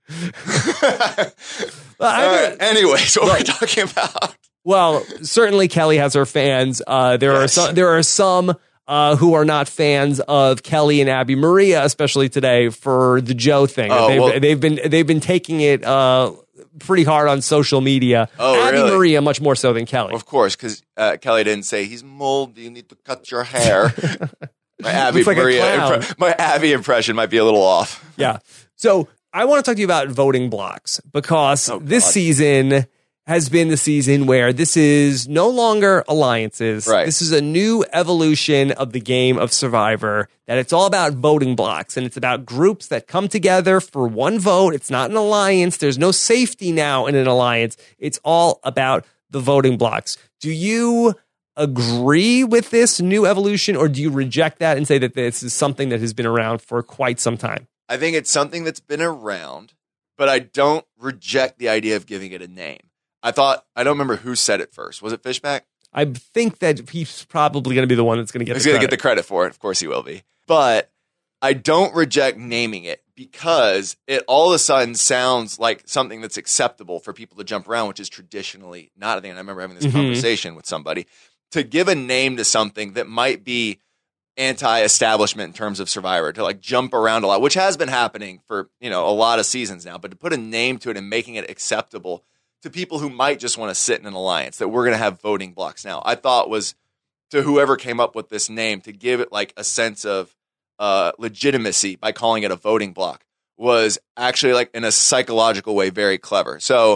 Well, I All think- right. Anyways, what are we talking about? Well, certainly Kelly has her fans. Uh, there are Yes. some there are some uh, who are not fans of Kelly and Abby Maria, especially today for the Joe thing. Oh, they've, well- they've been they've been taking it uh, pretty hard on social media. Oh, Abby really? Maria much more so than Kelly. Of course, because uh, Kelly didn't say he's moldy. You need to cut your hair. My Abby Looks like a Maria, clown. impre- my Abby impression might be a little off. Yeah. So I want to talk to you about voting blocks because Oh, this God. season has been the season where this is no longer alliances. Right. This is a new evolution of the game of Survivor, that it's all about voting blocks and it's about groups that come together for one vote. It's not an alliance. There's no safety now in an alliance. It's all about the voting blocks. Do you agree with this new evolution or do you reject that and say that this is something that has been around for quite some time? I think it's something that's been around, but I don't reject the idea of giving it a name. I thought, I don't remember who said it first. Was it Fishback? I think that he's probably going to be the one that's going to get He's the going to credit. get the credit for it. Of course he will be. But I don't reject naming it because it all of a sudden sounds like something that's acceptable for people to jump around, which is traditionally not a thing. And I remember having this Mhm. conversation with somebody. To give a name to something that might be anti-establishment in terms of Survivor, to like jump around a lot, which has been happening for, you know, a lot of seasons now, but to put a name to it and making it acceptable to people who might just want to sit in an alliance, that we're going to have voting blocks now, I thought was to whoever came up with this name to give it like a sense of uh, legitimacy by calling it a voting block was actually like in a psychological way very clever. So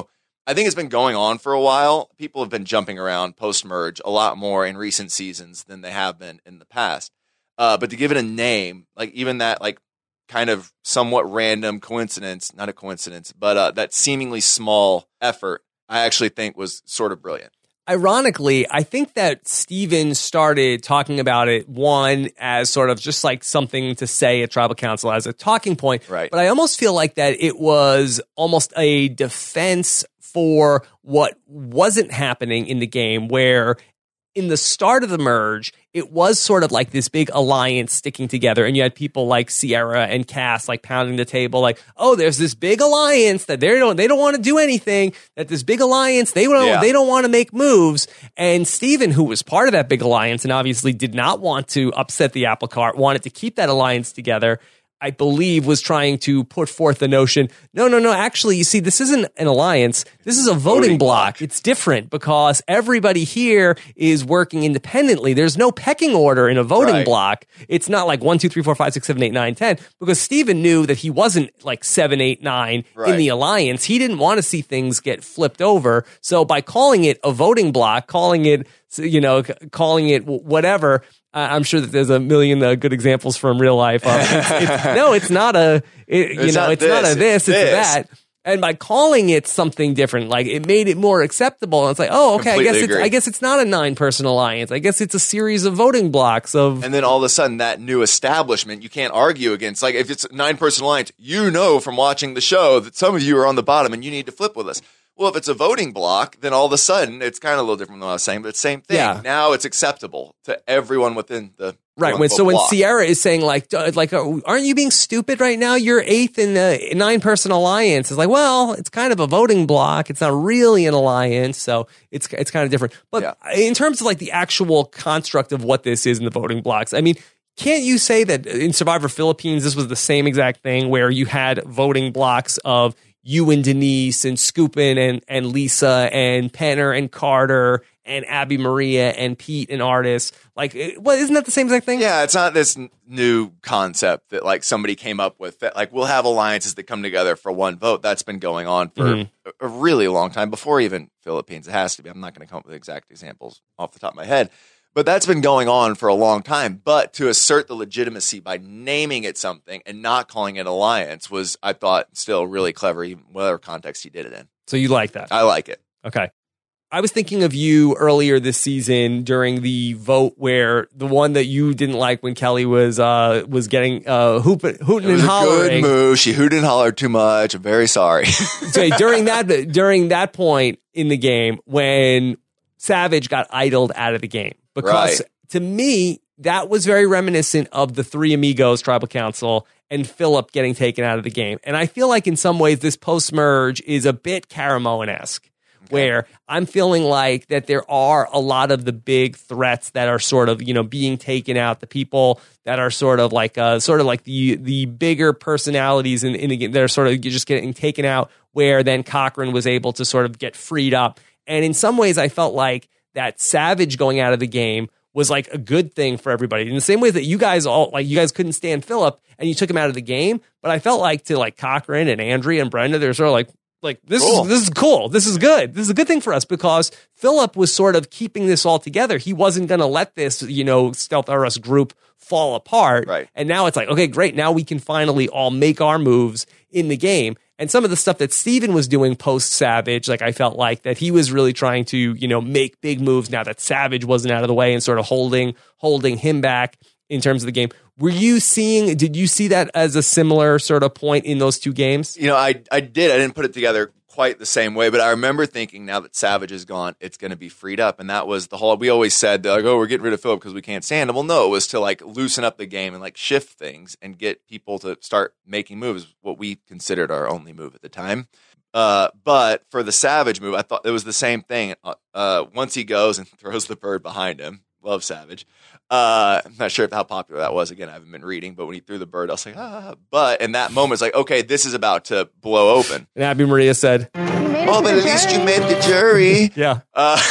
I think it's been going on for a while. People have been jumping around post-merge a lot more in recent seasons than they have been in the past. Uh, but to give it a name, like even that like kind of somewhat random coincidence, not a coincidence, but uh, that seemingly small effort, I actually think was sort of brilliant. Ironically, I think that Steven started talking about it, one, as sort of just like something to say at Tribal Council as a talking point. Right. But I almost feel like that it was almost a defense for what wasn't happening in the game, where in the start of the merge, it was sort of like this big alliance sticking together, and you had people like Sierra and Cass like pounding the table, like, "Oh, there's this big alliance that they don't they don't want to do anything. That this big alliance they don't yeah. they don't want to make moves." And Steven, who was part of that big alliance and obviously did not want to upset the apple cart, wanted to keep that alliance together, I believe was trying to put forth the notion, no, no, no, actually, you see, this isn't an alliance. This is a voting, voting block. block. It's different because everybody here is working independently. There's no pecking order in a voting right. block. It's not like one, two, three, four, five, six, seven, eight, nine, ten, because Steven knew that he wasn't like seven, eight, nine right. in the alliance. He didn't want to see things get flipped over. So by calling it a voting block, calling it, you know, calling it whatever, Uh, I'm sure that there's a million uh, good examples from real life. Um, it's, it's, no, it's not a, it, you it's know, not it's this, not a this, it's, it's this. that. And by calling it something different, like it made it more acceptable. And it's like, oh, okay, Completely I guess it's, agree. I guess it's not a nine person alliance. I guess it's a series of voting blocks of. And then all of a sudden, that new establishment, you can't argue against. Like if it's a nine person alliance, you know from watching the show that some of you are on the bottom and you need to flip with us. Well, if it's a voting block, then all of a sudden it's kind of a little different than what I was saying, but it's the same thing. Yeah. Now it's acceptable to everyone within the Right. When, so when Sierra is saying like, like, aren't you being stupid right now? You're eighth in the nine person alliance. It's like, well, it's kind of a voting block. It's not really an alliance. So it's, it's kind of different. But yeah. in terms of like the actual construct of what this is in the voting blocks, I mean, can't you say that in Survivor Philippines, this was the same exact thing where you had voting blocks of you and Denise and Scoopin and, and Lisa and Penner and Carter and Abby Maria and Pete and Artis? Like, well, isn't that the same exact thing? Yeah, it's not this n- new concept that like somebody came up with that like we'll have alliances that come together for one vote. That's been going on for Mm-hmm. a, a really long time before even Philippines. It has to be. I'm not going to come up with exact examples off the top of my head. But that's been going on for a long time. But to assert the legitimacy by naming it something and not calling it alliance was, I thought, still really clever, even whatever context he did it in. So you like that? I like it. Okay. I was thinking of you earlier this season during the vote where the one that you didn't like when Kelly was uh, was getting uh, hooping, hooting It was and a hollering. good move. She hooted and hollered too much. I'm very sorry. So during that during that point in the game when Savage got idled out of the game. Because Right. to me, that was very reminiscent of the Three Amigos Tribal Council and Philip getting taken out of the game. And I feel like in some ways this post-merge is a bit Caramoan-esque. Okay. Where I'm feeling like that there are a lot of the big threats that are sort of, you know, being taken out. The people that are sort of like, uh, sort of like the the bigger personalities in, in the game that are sort of just getting taken out. Where then Cochran was able to sort of get freed up. And in some ways, I felt like that Savage going out of the game was like a good thing for everybody. In the same way that you guys all like, you guys couldn't stand Philip and you took him out of the game. But I felt like to like Cochran and Andrea and Brenda, they're sort of like. Like this cool. is this is cool. This is good. This is a good thing for us because Philip was sort of keeping this all together. He wasn't going to let this, you know, Stealth R Us group fall apart. Right. And now it's like, okay, great. Now we can finally all make our moves in the game. And some of the stuff that Steven was doing post Savage, like I felt like that he was really trying to, you know, make big moves now that Savage wasn't out of the way and sort of holding holding him back in terms of the game. Were you seeing, did you see that as a similar sort of point in those two games? You know, I I did. I didn't put it together quite the same way, but I remember thinking now that Savage is gone, it's going to be freed up. And that was the whole, we always said, like, oh, we're getting rid of Philip because we can't stand him. Well, no, it was to like loosen up the game and like shift things and get people to start making moves, what we considered our only move at the time. Uh, but for the Savage move, I thought it was the same thing. Uh, once he goes and throws the bird behind him, love Savage. Uh, I'm not sure how popular that was. Again, I haven't been reading, but when he threw the bird, I was like, ah. But in that moment, it's like, okay, this is about to blow open. And Abby Maria said, "Oh, but at least you made the jury." Yeah.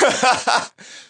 Uh,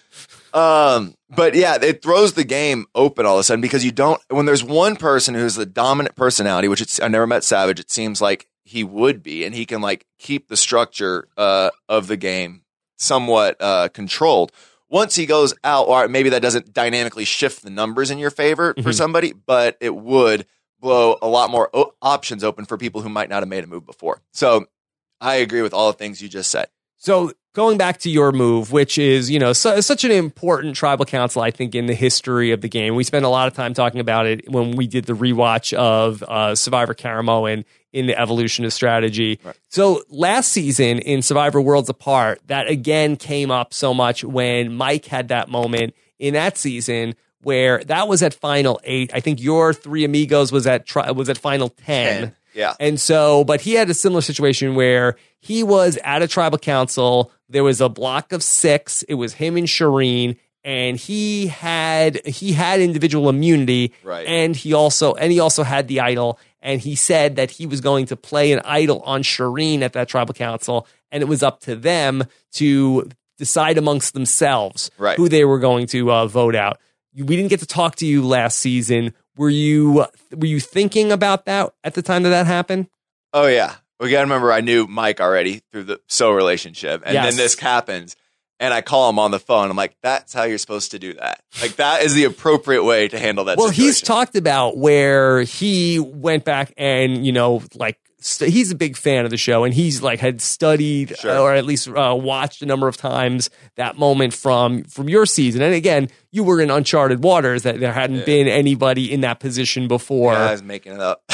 um, but yeah, it throws the game open all of a sudden because you don't. When there's one person who's the dominant personality, which it's I never met Savage. It seems like he would be, and he can like keep the structure uh, of the game somewhat uh, controlled. Once he goes out, or maybe that doesn't dynamically shift the numbers in your favor for mm-hmm. somebody, but it would blow a lot more o- options open for people who might not have made a move before. So I agree with all the things you just said. So going back to your move, which is, you know, su- such an important tribal council, I think, in the history of the game. We spent a lot of time talking about it when we did the rewatch of uh, Survivor Caramoan in the evolution of strategy. Right. So last season in Survivor Worlds Apart, that again came up so much when Mike had that moment in that season where that was at final eight. I think your Three Amigos was at tri- was at final ten. ten. Yeah. And so, but he had a similar situation where he was at a tribal council. There was a block of six. It was him and Shireen, and he had he had individual immunity. Right. And he also and he also had the idol. And he said that he was going to play an idol on Shireen at that tribal council, and it was up to them to decide amongst themselves right. who they were going to uh, vote out. We didn't get to talk to you last season. Were you were you thinking about that at the time that that happened? Oh yeah, we got to remember I knew Mike already through the So relationship, and yes. then this happens, and I call him on the phone. I'm like, "That's how you're supposed to do that. Like that is the appropriate way to handle that." Well, situation. He's talked about where he went back and you know, like st- he's a big fan of the show, and he's like had studied sure. uh, or at least uh, watched a number of times that moment from from your season. And again, you were in uncharted waters; that there hadn't yeah. been anybody in that position before. Yeah, I was making it up,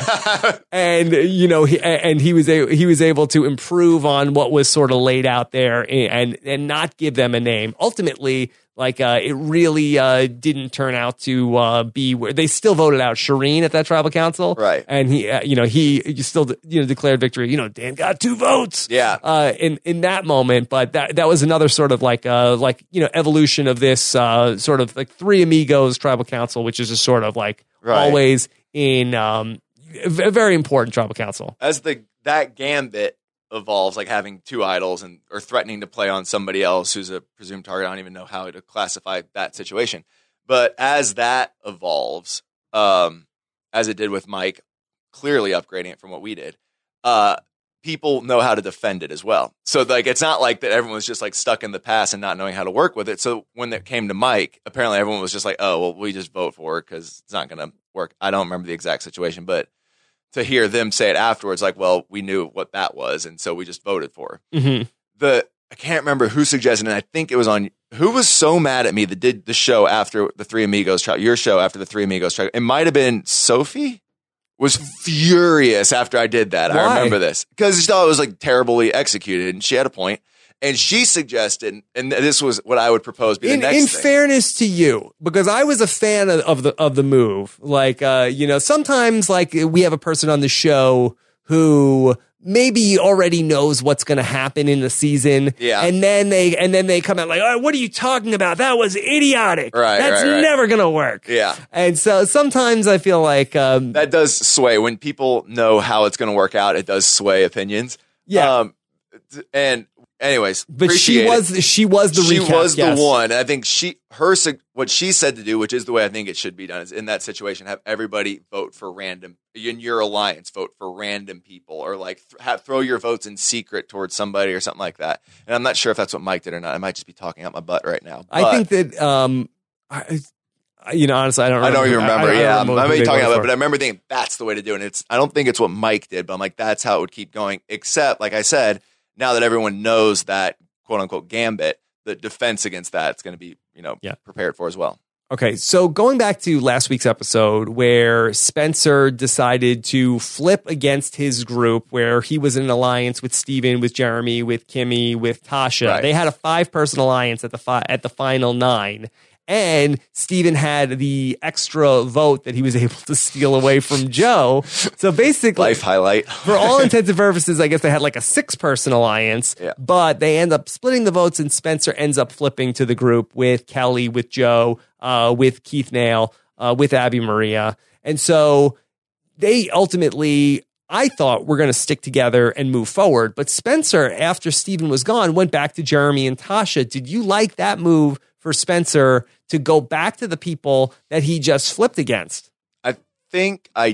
and you know, he, and he was a, he was able to improve on what was sort of laid out there, and and not give them a name. Ultimately, like uh, it really uh, didn't turn out to uh, be where they still voted out Shireen at that tribal council, right? And he, uh, you know, he still you know declared victory. You know, Dan got two votes, yeah, uh, in in that moment. But that that was another sort of like uh like you know evolution of this uh, sort of like Three Amigos tribal council, which is just sort of like right. always in um, a very important tribal council. As the that gambit evolves, like having two idols and or threatening to play on somebody else who's a presumed target. I don't even know how to classify that situation. But as that evolves, um, as it did with Mike, clearly upgrading it from what we did, uh, people know how to defend it as well. So like it's not like that everyone was just like stuck in the past and not knowing how to work with it. So when it came to Mike, apparently everyone was just like, oh, well, we just vote for it because it's not going to work. I don't remember the exact situation, but to hear them say it afterwards, like, well, we knew what that was, and so we just voted for it. Mm-hmm. The I can't remember who suggested, and I think it was on who was so mad at me that did the show after the Three Amigos trial, your show after the Three Amigos trial. It might have been Sophie. Was furious after I did that. Why? I remember this because she thought it was like terribly executed, and she had a point. And she suggested, and this was what I would propose be the in, next in thing. fairness to you, because I was a fan of, of the of the move. Like, uh, you know, sometimes like we have a person on the show who maybe already knows what's going to happen in the season, yeah, and then they and then they come out like, oh, "What are you talking about? That was idiotic. Right, That's right, right. never going to work." Yeah, and so sometimes I feel like um, that does sway when people know how it's going to work out. It does sway opinions. Yeah, um, and. Anyways, but she was it. she was the she recap was guest. the one. I think she her what she said to do, which is the way I think it should be done, is in that situation have everybody vote for random in your alliance, vote for random people, or like th- have, throw your votes in secret towards somebody or something like that. And I'm not sure if that's what Mike did or not. I might just be talking out my butt right now. I think that um, I, you know, honestly, I don't. Remember. I don't even remember. I, I yeah, remember I may be talking about it, for. but I remember thinking that's the way to do it. And it's I don't think it's what Mike did, but I'm like that's how it would keep going. Except, like I said, now that everyone knows that. "Quote unquote" gambit, the defense against that it's going to be, you know, yeah. prepared for as well. Okay, so going back to last week's episode where Spencer decided to flip against his group, where he was in an alliance with Steven, with Jeremy, with Kimmy, with Tasha. Right. They had a five-person alliance at the fi- at the final nine. And Steven had the extra vote that he was able to steal away from Joe. So basically, life highlight. For all intents and purposes, I guess they had like a six-person alliance, yeah. but they end up splitting the votes, and Spencer ends up flipping to the group with Kelly, with Joe, uh, with Keith Nail, uh, with Abby Maria. And so they ultimately, I thought, were going to stick together and move forward. But Spencer, after Steven was gone, went back to Jeremy and Tasha. Did you like that move for Spencer to go back to the people that he just flipped against? I think I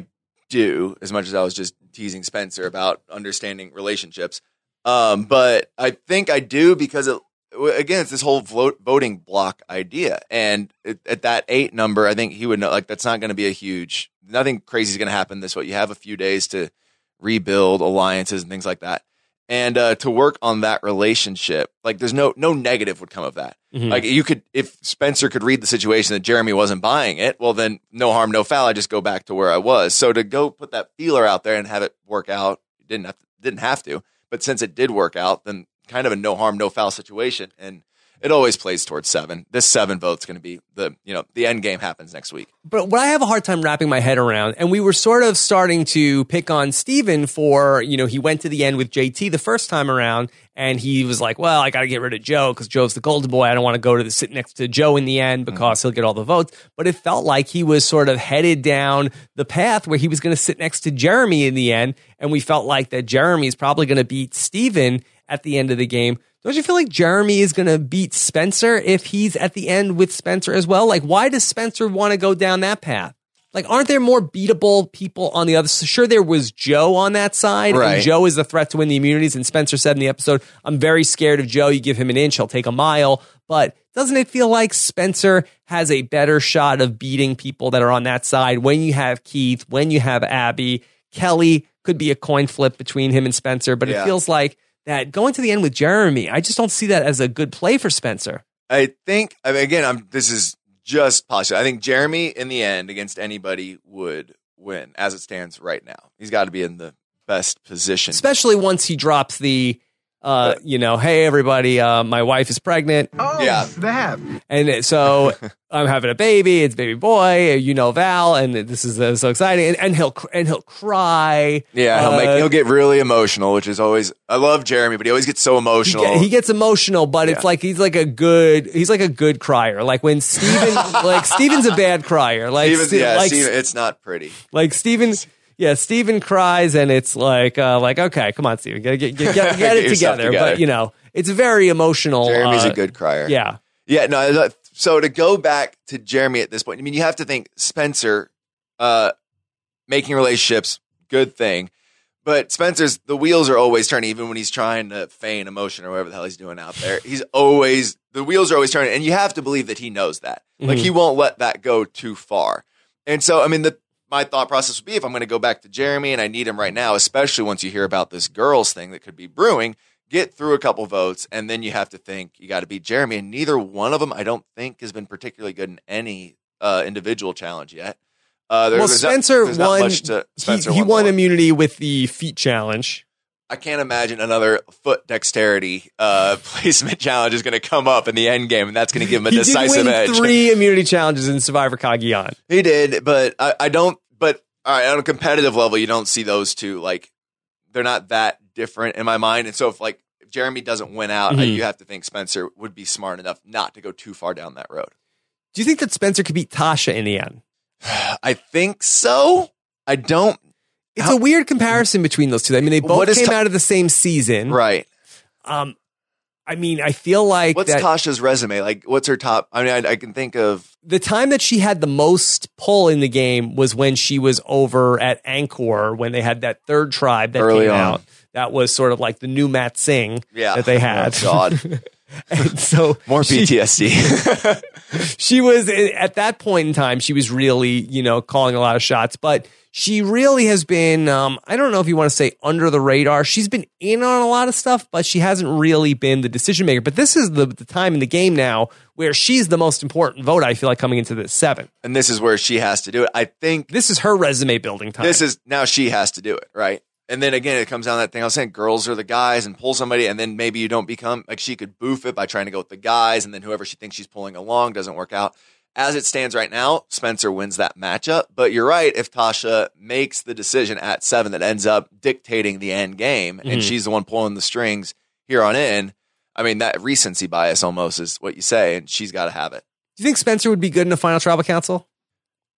do, as much as I was just teasing Spencer about understanding relationships. Um, but I think I do because, it, again, it's this whole vote, voting block idea. And it, at that eight number, I think he would know, like, that's not going to be a huge, nothing crazy is going to happen this way. You have a few days to rebuild alliances and things like that. And uh, to work on that relationship, like there's no no negative would come of that. Mm-hmm. Like you could, if Spencer could read the situation that Jeremy wasn't buying it, well then no harm, no foul. I just go back to where I was. So to go put that feeler out there and have it work out, didn't have to, didn't have to. But since it did work out, then kind of a no harm, no foul situation. And it always plays towards seven. This seven vote's going to be the, you know, the end game happens next week. But what I have a hard time wrapping my head around, and we were sort of starting to pick on Steven for, you know, he went to the end with J T the first time around, and he was like, well, I got to get rid of Joe because Joe's the golden boy. I don't want to go to the sit next to Joe in the end because mm-hmm. he'll get all the votes. But it felt like he was sort of headed down the path where he was going to sit next to Jeremy in the end, and we felt like that Jeremy is probably going to beat Steven at the end of the game. Don't you feel like Jeremy is going to beat Spencer if he's at the end with Spencer as well? Like, why does Spencer want to go down that path? Like, aren't there more beatable people on the other side? Sure, there was Joe on that side, right. And Joe is the threat to win the immunities, and Spencer said in the episode, I'm very scared of Joe. You give him an inch, he'll take a mile. But doesn't it feel like Spencer has a better shot of beating people that are on that side when you have Keith, when you have Abby? Kelly could be a coin flip between him and Spencer, but yeah. It feels like that going to the end with Jeremy, I just don't see that as a good play for Spencer. I think, I mean, again, I'm, this is just possible. I think Jeremy in the end against anybody would win as it stands right now. He's got to be in the best position. Especially once he drops the, uh, you know, hey, everybody, uh, my wife is pregnant. Oh, yeah. That. And so I'm having a baby. It's baby boy. You know Val, and this is uh, so exciting. And, and he'll and he'll cry. Yeah, he'll, uh, make, he'll get really emotional, which is always. I love Jeremy, but he always gets so emotional. He, get, he gets emotional, but yeah. It's like he's like a good. He's like a good crier. Like when Steven, like Steven's a bad crier. Like Steven's, Ste- yeah, like, Steven, it's not pretty. Like Steven. Yeah, Steven cries, and it's like, uh, like, okay, come on, Steven, get, get, get, get, get it together. together. But, you know, it's very emotional. Jeremy's uh, a good crier. Yeah. Yeah, no, so to go back to Jeremy at this point, I mean, you have to think Spencer uh, making relationships, good thing. But Spencer's, the wheels are always turning, even when he's trying to feign emotion or whatever the hell he's doing out there. He's always, the wheels are always turning, and you have to believe that he knows that. Mm-hmm. Like, he won't let that go too far. And so, I mean, the my thought process would be if I'm going to go back to Jeremy and I need him right now, especially once you hear about this girls thing that could be brewing, get through a couple votes, and then you have to think you got to beat Jeremy. And neither one of them, I don't think, has been particularly good in any uh, individual challenge yet. Uh, there, well, there's Spencer not, there's won. Not much to, Spencer he he won, won immunity with the feet challenge. I can't imagine another foot dexterity uh, placement challenge is going to come up in the end game, and that's going to give him a he decisive did win edge. Three immunity challenges in Survivor Cagayan. He did, but I, I don't. But all right, on a competitive level, you don't see those two like they're not that different in my mind. And so if like if Jeremy doesn't win out, mm-hmm. you have to think Spencer would be smart enough not to go too far down that road. Do you think that Spencer could beat Tasha in the end? I think so. I don't. It's How, a weird comparison between those two. I mean, they both came ta- out of the same season. Right. Um, I mean, I feel like what's that Tasha's resume? Like, what's her top? I mean, I, I can think of the time that she had the most pull in the game was when she was over at Angkor when they had that third tribe that Early came on. out. That was sort of like the new Matt Singh yeah. that they had. Oh, God. And so more P T S D. She, she was at that point in time. She was really, you know, calling a lot of shots, but she really has been. Um, I don't know if you want to say under the radar. She's been in on a lot of stuff, but she hasn't really been the decision maker. But this is the, the time in the game now where she's the most important vote. I feel like coming into this seven, and this is where she has to do it. I think this is her resume building time. This is now she has to do it, right? And then again, it comes down to that thing I was saying, girls are the guys and pull somebody, and then maybe you don't become, like she could boof it by trying to go with the guys, and then whoever she thinks she's pulling along doesn't work out. As it stands right now, Spencer wins that matchup. But you're right, if Tasha makes the decision at seven that ends up dictating the end game, mm-hmm. and she's the one pulling the strings here on in, I mean, that recency bias almost is what you say, and she's got to have it. Do you think Spencer would be good in a final tribal council?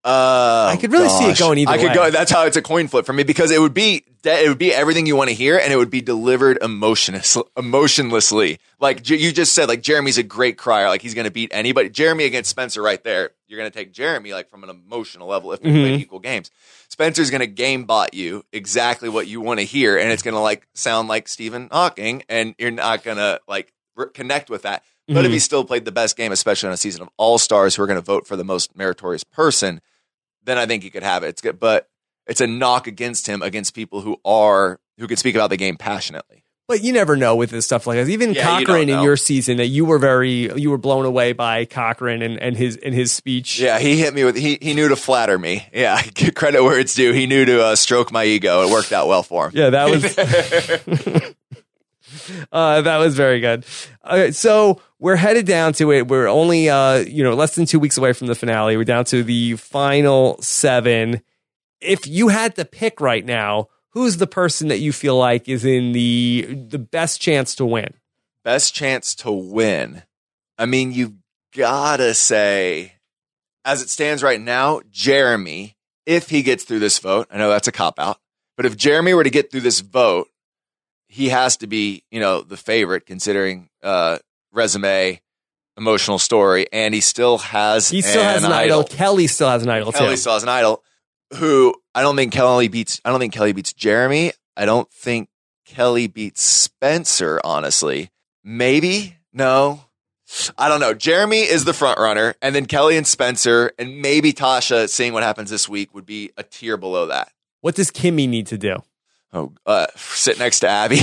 Uh, I could really see it gosh. going either I could way. go. That's how it's a coin flip for me because it would be it would be everything you want to hear, and it would be delivered emotionless, emotionlessly. Like J- you just said, like Jeremy's a great crier. Like he's going to beat anybody. Jeremy against Spencer, right there. You're going to take Jeremy like from an emotional level if they Mhm. play equal games. Spencer's going to game bot you exactly what you want to hear, and it's going to like sound like Stephen Hawking, and you're not going to like re- connect with that. But Mhm. if he still played the best game, especially on a season of all stars who are going to vote for the most meritorious person, then I think he could have it. It's good, but it's a knock against him against people who are who can speak about the game passionately. But you never know with this stuff like this. Even Yeah, you Cochran don't in know. your season, that you were very you were blown away by Cochran and, and his and his speech. Yeah, he hit me with he he knew to flatter me. Yeah, give credit where it's due. He knew to uh, stroke my ego. It worked out well for him. Yeah, that was uh, that was very good. Okay, so we're headed down to it. We're only uh, you know less than two weeks away from the finale. We're down to the final seven. If you had to pick right now, who's the person that you feel like is in the the best chance to win? Best chance to win. I mean, you've gotta say, as it stands right now, Jeremy, if he gets through this vote, I know that's a cop out, but if Jeremy were to get through this vote, he has to be, you know, the favorite considering uh, resume, emotional story, and he still has He still has an idol. Kelly still has an idol Kelly too. still has an idol. Who I don't think Kelly beats. I don't think Kelly beats Jeremy. I don't think Kelly beats Spencer. Honestly, maybe no. I don't know. Jeremy is the front runner, and then Kelly and Spencer, and maybe Tasha. Seeing what happens this week would be a tier below that. What does Kimmy need to do? Oh, uh, sit next to Abby.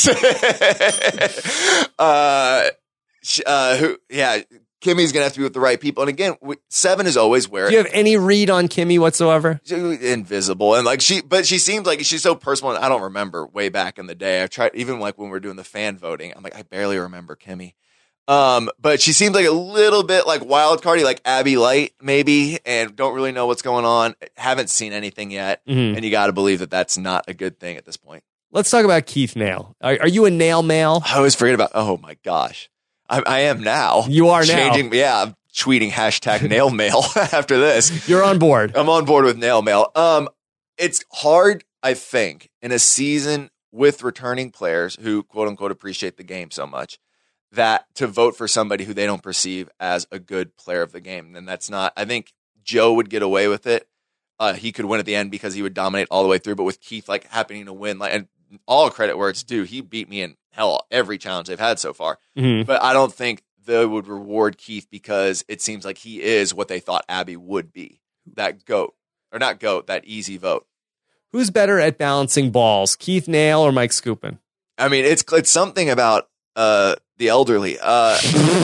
uh, sh- uh, who? Yeah, Kimmy's gonna have to be with the right people. And again, we, seven is always where Do you have any read on Kimmy whatsoever? invisible and like she, but she seems like she's so personal. And I don't remember way back in the day. I tried even like when we we're doing the fan voting. I'm like, I barely remember Kimmy. Um, but she seems like a little bit like wild cardy, like Abby Light maybe, and don't really know what's going on. Haven't seen anything yet, Mhm. and you got to believe that that's not a good thing at this point. Let's talk about Keith Nail. Are, are you a Nail male? I always forget about. Oh my gosh, I, I am now. You are now. changing. Yeah, I'm tweeting hashtag nail mail after this. You're on board. I'm on board with nail mail. Um, it's hard, I think, in a season with returning players who quote unquote appreciate the game so much that to vote for somebody who they don't perceive as a good player of the game. And that's not. I think Joe would get away with it. Uh, he could win at the end because he would dominate all the way through. But with Keith like happening to win, like and all credit where it's due, he beat me in hell every challenge they've had so far. Mhm. But I don't think they would reward Keith because it seems like he is what they thought Abby would be. That goat. Or not goat, that easy vote. Who's better at balancing balls, Keith Nail or Mike Skupin? I mean, it's it's something about uh, the elderly. Uh,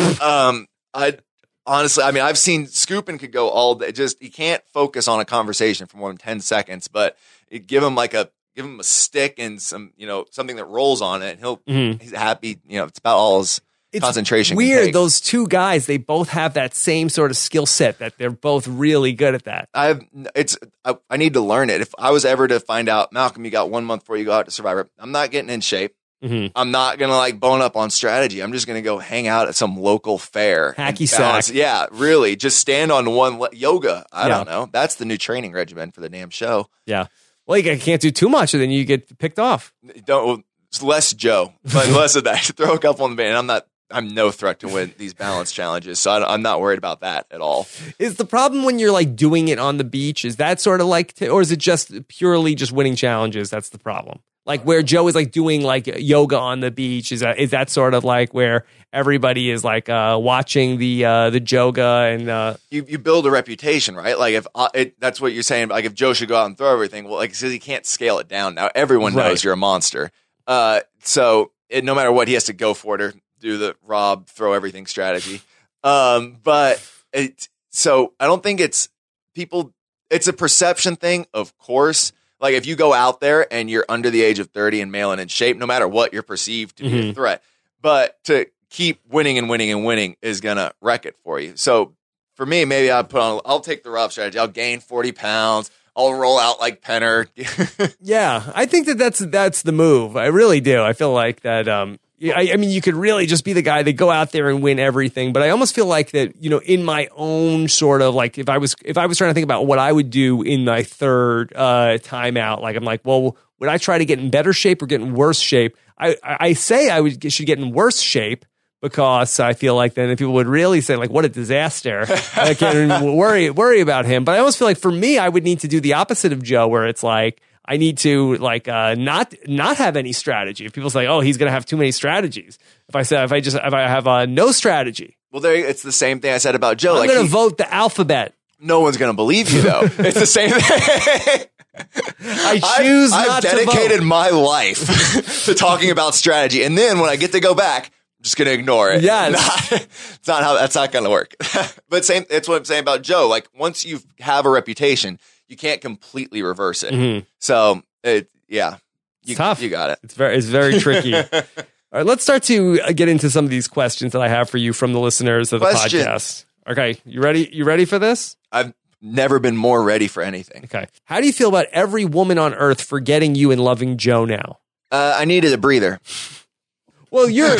um, I honestly, I mean, I've seen Skupin could go all day. Just he can't focus on a conversation for more than ten seconds. But it, give him like a give him a stick and some, you know, something that rolls on it. And he'll Mhm. he's happy. You know, it's about all his It's concentration. can weird. take. Those two guys, they both have that same sort of skill set that they're both really good at that. I've it's I, I need to learn it. If I was ever to find out, Malcolm, you got one month before you go out to Survivor, I'm not getting in shape. Mhm. I'm not gonna like bone up on strategy. I'm just gonna go hang out at some local fair. and Hacky balance- sack. Yeah, really. Just stand on one le- yoga. I Yeah. don't know. That's the new training regimen for the damn show. Yeah. Well, you can't do too much, and then you get picked off. Don't it's less Joe, but less of that. Throw a couple on the band. I'm not. I'm no threat to win these balance challenges, so I, I'm not worried about that at all. Is the problem when you're like doing it on the beach? Is that sort of like, t- or is it just purely just winning challenges? That's the problem. Like where Joe is like doing like yoga on the beach. Is that is that sort of like where everybody is like uh, watching the uh, the yoga and uh, You you build a reputation, right? Like if uh, it, that's what you're saying. Like if Joe should go out and throw everything, well, like because he can't scale it down now. Everyone Right. knows you're a monster. Uh, so it, no matter what, he has to go for it or do the Rob throw everything strategy. Um, but it so I don't think it's people. It's a perception thing, of course. Like if you go out there and you're under the age of thirty and male and in shape, no matter what, you're perceived to be Mhm. a threat. But to keep winning and winning and winning is gonna wreck it for you. So for me, maybe I'll put on. I'll take the Rob strategy. I'll gain forty pounds. I'll roll out like Penner. yeah, I think that that's that's the move. I really do. I feel like that. Um, I, I mean, you could really just be the guy that go out there and win everything. But I almost feel like that, you know, in my own sort of like, if I was, if I was trying to think about what I would do in my third uh, timeout, like I'm like, well, would I try to get in better shape or get in worse shape? I, I say I would should get in worse shape because I feel like then people would really say like, what a disaster. I can't worry worry about him. But I almost feel like for me, I would need to do the opposite of Joe, where it's like I need to like uh, not not have any strategy. If people say, oh, he's going to have too many strategies. If I say if I just if I have uh, no strategy, well, there it's the same thing I said about Joe. I'm like going to vote the alphabet. No one's going to believe you though. It's the same thing. I choose I've, not I've to vote. dedicated my life to talking about strategy, and then when I get to go back, I'm just going to ignore it. Yes. Not, it's not how that's not going to work. But same, that's what I'm saying about Joe. Like once you have a reputation, you can't completely reverse it. Mm-hmm. So it, yeah, you, it's tough. You got it. It's very, it's very tricky. All right, let's start to get into some of these questions that I have for you from the listeners of the Question. podcast. Okay, you ready? You ready for this? I've never been more ready for anything. Okay. How do you feel about every woman on earth forgetting you and loving Joe now? Uh, I needed a breather. Well, you're.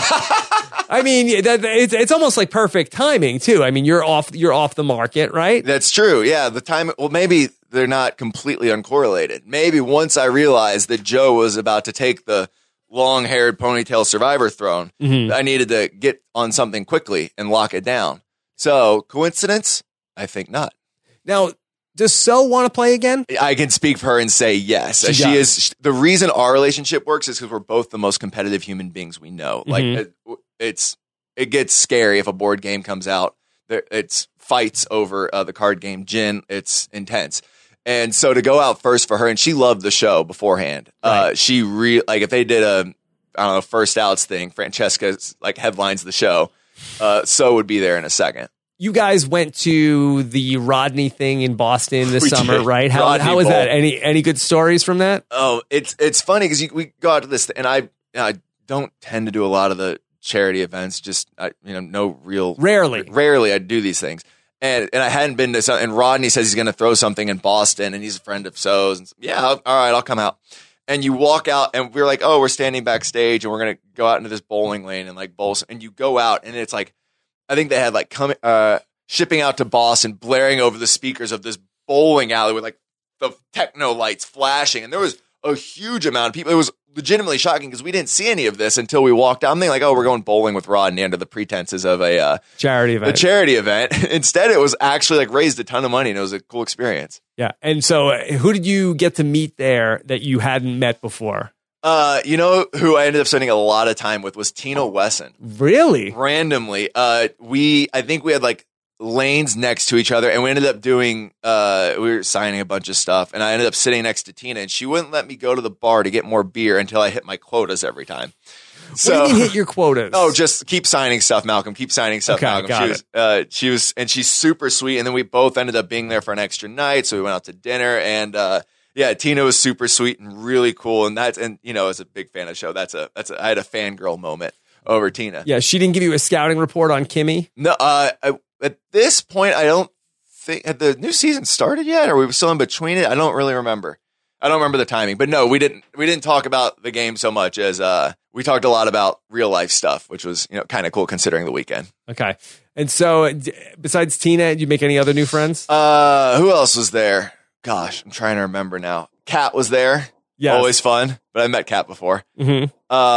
I mean, that, it's it's almost like perfect timing too. I mean, you're off you're off the market, right? That's true. Yeah, the time. Well, maybe they're not completely uncorrelated. Maybe once I realized that Joe was about to take the long-haired ponytail survivor throne, mm-hmm. I needed to get on something quickly and lock it down. So, coincidence? I think not. Now, does So want to play again? I can speak for her and say yes. She, she is. The reason our relationship works is because we're both the most competitive human beings we know. Mm-hmm. Like it, it's, it gets scary if a board game comes out. There, it's fights over uh, the card game Gin. It's intense. And so to go out first for her, and she loved the show beforehand. Right. Uh, she re like if they did a I don't know first outs thing, Francesca's like headlines the show. Uh, So would be there in a second. You guys went to the Rodney thing in Boston this we summer, did. right? How Rodney how was Bowl. that? Any any good stories from that? Oh, it's it's funny because we go out to this, and I I don't tend to do a lot of the charity events. Just I, you know, no real rarely, rarely I do these things, and and I hadn't been to some. And Rodney says he's going to throw something in Boston, and he's a friend of So's. And so, yeah, I'll, all right, I'll come out. And you walk out, and we're like, oh, we're standing backstage, and we're going to go out into this bowling lane and like bowl. And you go out, and it's like, I think they had like coming. Uh, shipping out to Boston, blaring over the speakers of this bowling alley with like the techno lights flashing. And there was a huge amount of people. It was legitimately shocking because we didn't see any of this until we walked out. I'm thinking like, oh, we're going bowling with Rodney under the pretenses of a uh, charity event. A charity event. Instead, it was actually like raised a ton of money, and it was a cool experience. Yeah. And so uh, who did you get to meet there that you hadn't met before? Uh, you know who I ended up spending a lot of time with was Tina Wesson. Really? Randomly. Uh, we, I think we had like lanes next to each other, and we ended up doing uh we were signing a bunch of stuff, and I ended up sitting next to Tina, and she wouldn't let me go to the bar to get more beer until I hit my quotas every time. So what do you mean hit your quotas? Oh, just keep signing stuff, Malcolm. Keep signing stuff, okay, Malcolm. Got she it. was uh she was and she's super sweet, and then we both ended up being there for an extra night, so we went out to dinner, and uh yeah, Tina was super sweet and really cool, and that's and you know, as a big fan of the show, that's a that's a I had a fangirl moment over Tina. Yeah, she didn't give you a scouting report on Kimmy? No, uh I At this point, I don't think had the new season started yet, or we were still in between it. I don't really remember. I don't remember the timing, but no, we didn't. We didn't talk about the game so much as uh, we talked a lot about real life stuff, which was you know kind of cool considering the weekend. Okay, and so d- besides Tina, did you make any other new friends? Uh, who else was there? Gosh, I'm trying to remember now. Kat was there. Yeah, always fun. But I met Kat before. Mm-hmm.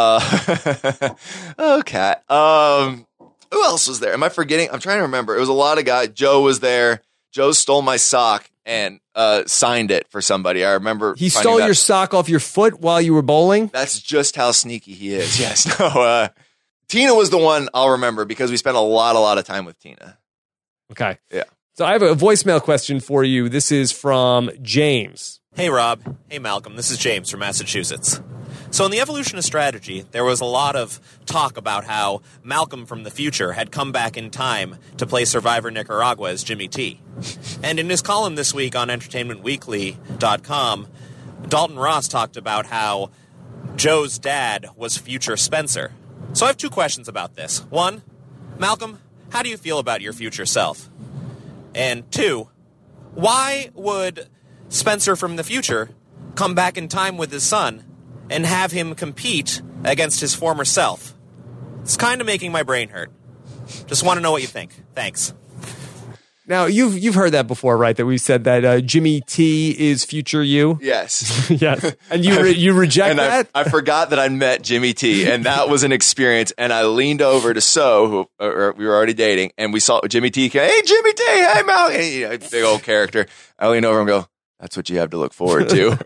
Uh, oh, Kat. Um. Who else was there? Am I forgetting? I'm trying to remember. It was a lot of guys. Joe was there. Joe stole my sock and uh, signed it for somebody. I remember. He stole that. your sock off your foot while you were bowling? That's just how sneaky he is. Yes. No. Uh, Tina was the one I'll remember because we spent a lot, a lot of time with Tina. Okay. Yeah. So I have a voicemail question for you. This is from James. Hey, Rob. Hey, Malcolm. This is James from Massachusetts. So in the evolution of strategy, there was a lot of talk about how Malcolm from the future had come back in time to play Survivor Nicaragua as Jimmy T. And in his column this week on entertainment weekly dot com, Dalton Ross talked about how Joe's dad was future Spencer. So I have two questions about this. One, Malcolm, how do you feel about your future self? And two, why would Spencer from the future come back in time with his son and have him compete against his former self. It's kind of making my brain hurt. Just want to know what you think. Thanks. Now, you've you've heard that before, right? That we said that uh, Jimmy T is future you. Yes. Yes. And you re- you reject and that? I, I forgot that I met Jimmy T, and that was an experience. And I leaned over to So, who or we were already dating, and we saw Jimmy T. Hey, Jimmy T. Hey, Mal. And, you know, big old character. I lean over and go, that's what you have to look forward to.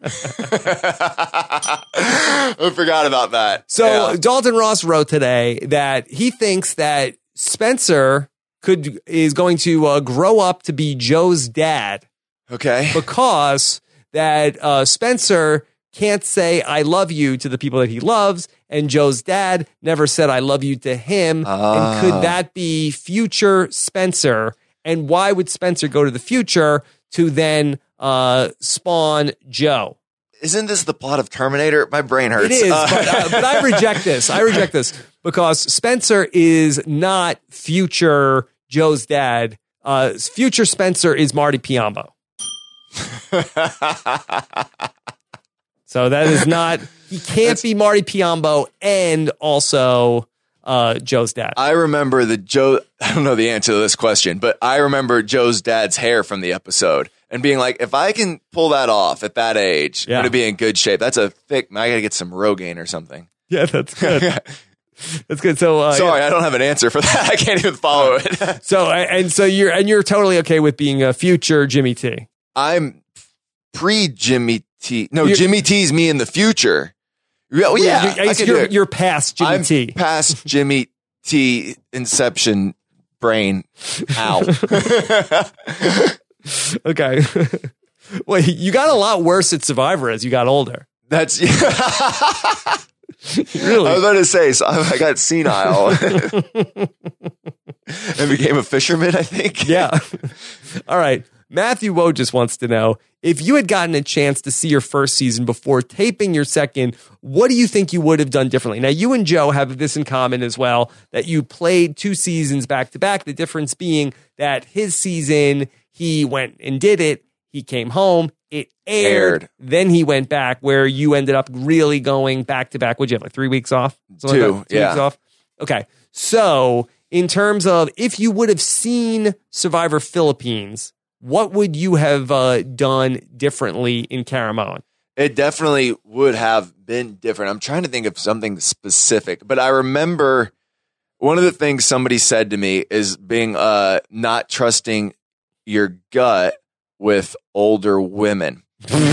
I forgot about that. So yeah. Dalton Ross wrote today that he thinks that Spencer could is going to uh, grow up to be Joe's dad. Okay. Because that uh, Spencer can't say I love you to the people that he loves, and Joe's dad never said I love you to him. Ah. And could that be future Spencer? And why would Spencer go to the future to then uh, spawn Joe? Isn't this the plot of Terminator? My brain hurts. It is, Uh, but, uh, but I reject this. I reject this because Spencer is not future Joe's dad. Uh, future Spencer is Marty Piombo. So that is not, he can't That's- be Marty Piombo and also uh, Joe's dad. I remember the Joe, I don't know the answer to this question, but I remember Joe's dad's hair from the episode and being like, if I can pull that off at that age, Yeah. I'm going to be in good shape. That's a thick, I got to get some Rogaine or something. Yeah, that's good. That's good. So uh, Sorry, yeah. I don't have an answer for that. I can't even follow it. So and so you're and you're totally okay with being a future Jimmy T. I'm pre Jimmy T. No, You're- Jimmy T's me in the future. Yeah, well, yeah, you're, I can you're, do it. you're past Jimmy I'm T. past Jimmy T. Inception brain. Ow. Okay. Well, you got a lot worse at Survivor as you got older. That's Really? I was about to say, so I got senile and became a fisherman, I think. Yeah. All right. Matthew Woe just wants to know, if you had gotten a chance to see your first season before taping your second, what do you think you would have done differently? Now, you and Joe have this in common as well, that you played two seasons back to back. The difference being that his season, he went and did it. He came home. It aired. Aired. Then he went back, where you ended up really going back to back. What'd you have, like three weeks off? Something Two, like that? Two yeah. weeks off? Okay. So, in terms of if you would have seen Survivor Philippines, what would you have uh, done differently in Caramoan? It definitely would have been different. I'm trying to think of something specific, but I remember one of the things somebody said to me is being uh, not trusting your gut with older women.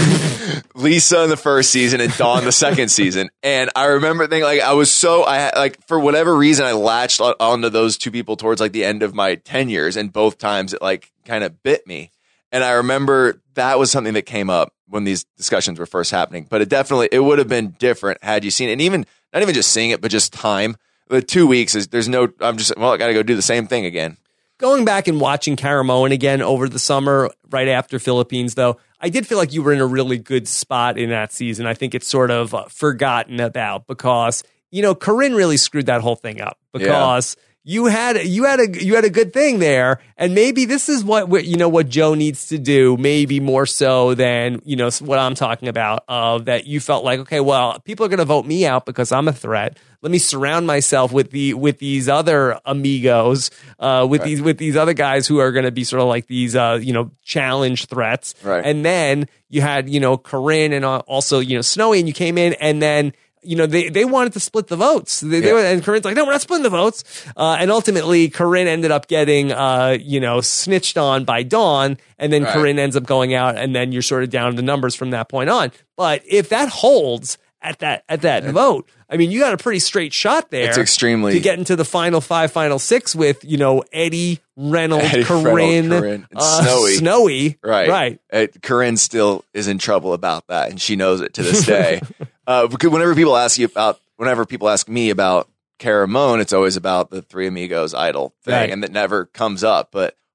Lisa in the first season and Dawn the second season. And I remember thinking, like, I was so, I had, like, for whatever reason, I latched on, onto those two people towards like the end of my ten years. And both times it like kind of bit me. And I remember that was something that came up when these discussions were first happening. But it definitely, it would have been different had you seen it. And even, not even just seeing it, but just time. The two weeks is, there's no, I'm just, well, I got to go do the same thing again. Going back and watching Caramoan again over the summer, right after Philippines, though, I did feel like you were in a really good spot in that season. I think it's sort of uh, forgotten about because, you know, Corinne really screwed that whole thing up because you had you had a you had a good thing there, and maybe this is what, what you know what Joe needs to do, maybe more so than, you know, what I'm talking about, of that you felt like, okay, well, people are going to vote me out because I'm a threat. Let me surround myself with the with these other amigos, uh, with Right. these with these other guys who are going to be sort of like these, uh, you know, challenge threats. Right. And then you had, you know, Corinne and uh, also, you know, Snowy, and you came in, and then, you know, they, they wanted to split the votes. They, they Yeah. were, and Corinne's like, no, we're not splitting the votes. Uh, and ultimately, Corinne ended up getting, uh, you know, snitched on by Dawn, and then Right. Corinne ends up going out, and then you're sort of down to the numbers from that point on. But if that holds at that at that vote, I mean, you got a pretty straight shot there. It's extremely- to get into the final five, final six with, you know, Eddie, Reynolds, Eddie, Corinne, Reynolds, Corinne, and uh, Snowy. Snowy, Right. right. Uh, Corinne still is in trouble about that, and she knows it to this day. uh, because whenever people ask you about, whenever people ask me about Caramoan, it's always about the Three Amigos idol thing, Right. and that never comes up. But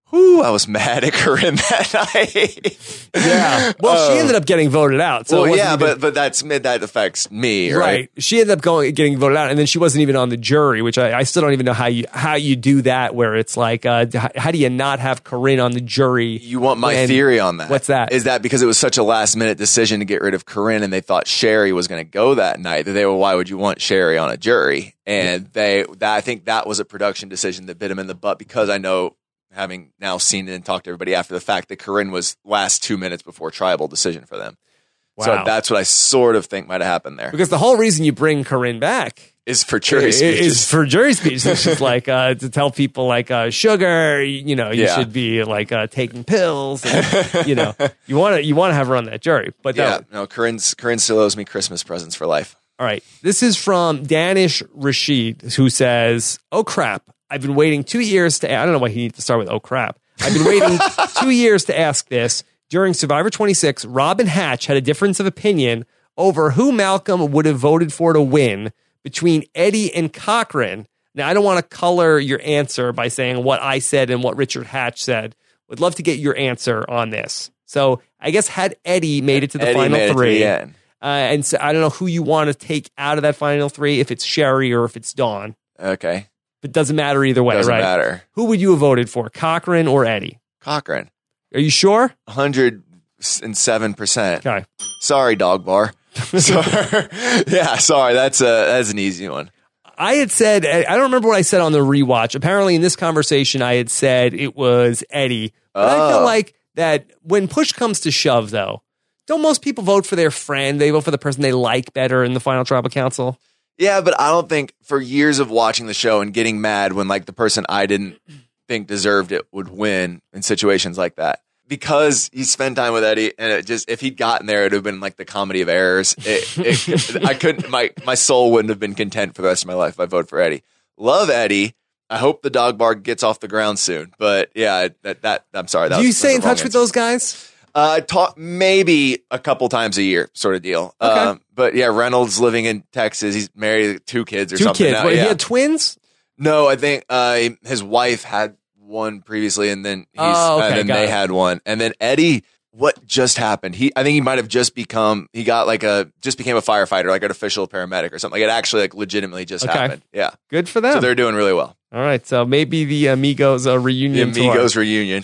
Whew, I was mad at Corinne that night. Yeah. Well, she ended up getting voted out. So it well, wasn't yeah, even- but but that's that affects me, right? Right. She ended up going getting voted out, and then she wasn't even on the jury, which I, I still don't even know how you how you do that. Where it's like, uh, how, how do you not have Corinne on the jury? You want my when- theory on that? What's that? Is that because it was such a last minute decision to get rid of Corinne, and they thought Sherry was going to go that night? That they were, why would you want Sherry on a jury? And they, that, I think that was a production decision that bit him in the butt, because I know, having now seen it and talked to everybody after the fact, that Corinne was last two minutes before tribal decision for them. Wow. So that's what I sort of think might have happened there. Because the whole reason you bring Corinne back Is for jury is, speeches. is for jury speeches. She's like uh, to tell people like uh, sugar, you know, you Yeah. should be like uh, taking pills. And, you know, you want to you want to have her on that jury. But yeah, no. no, Corinne's, Corinne still owes me Christmas presents for life. All right. This is from Danish Rashid, who says, "Oh crap! I've been waiting two years to. I don't know why he needs to start with oh crap. I've been waiting two years to ask this. During Survivor twenty-six, Rob and Hatch had a difference of opinion over who Malcolm would have voted for to win between Eddie and Cochran. Now, I don't want to color your answer by saying what I said and what Richard Hatch said. Would love to get your answer on this. So I guess had Eddie made it to the Eddie final made it to three, the end. uh, and so I don't know who you want to take out of that final three, if it's Sherry or if it's Dawn. Okay. But it doesn't matter either way, Doesn't right? matter. Who would you have voted for, Cochran or Eddie? Cochran. Are you sure? one hundred seven percent. Okay. Sorry, dog bar. Sorry. Yeah, sorry. That's a that's an easy one. I had said, I don't remember what I said on the rewatch. Apparently in this conversation, I had said it was Eddie. But I feel Oh. like that when push comes to shove, though, don't most people vote for their friend? They vote for the person they like better in the final tribal council? Yeah, but I don't think for years of watching the show and getting mad when like the person I didn't think deserved it would win in situations like that. Because he spent time with Eddie, and it just if he'd gotten there, it would have been like the comedy of errors. It, it, I couldn't. My my soul wouldn't have been content for the rest of my life if I voted for Eddie. Love Eddie. I hope the dog bar gets off the ground soon. But yeah, that that I'm sorry. That Do you was, stay was in the wrong touch with answer. those guys? Uh, talk maybe a couple times a year, sort of deal. Okay. Um, but yeah, Reynolds living in Texas. He's married to two kids or Two something. kids. now. Wait, yeah. he had twins? No, I think uh, his wife had one previously, and then he's, Oh, okay, and then got they it. had one, and then Eddie. What just happened? He, I think he might have just become. He got like a just became a firefighter, like an official paramedic or something. Like it actually like legitimately just Okay. happened. Yeah, Good for them. so they're doing really well. All right. So maybe the Amigos uh, The reunion tour. Amigos reunion.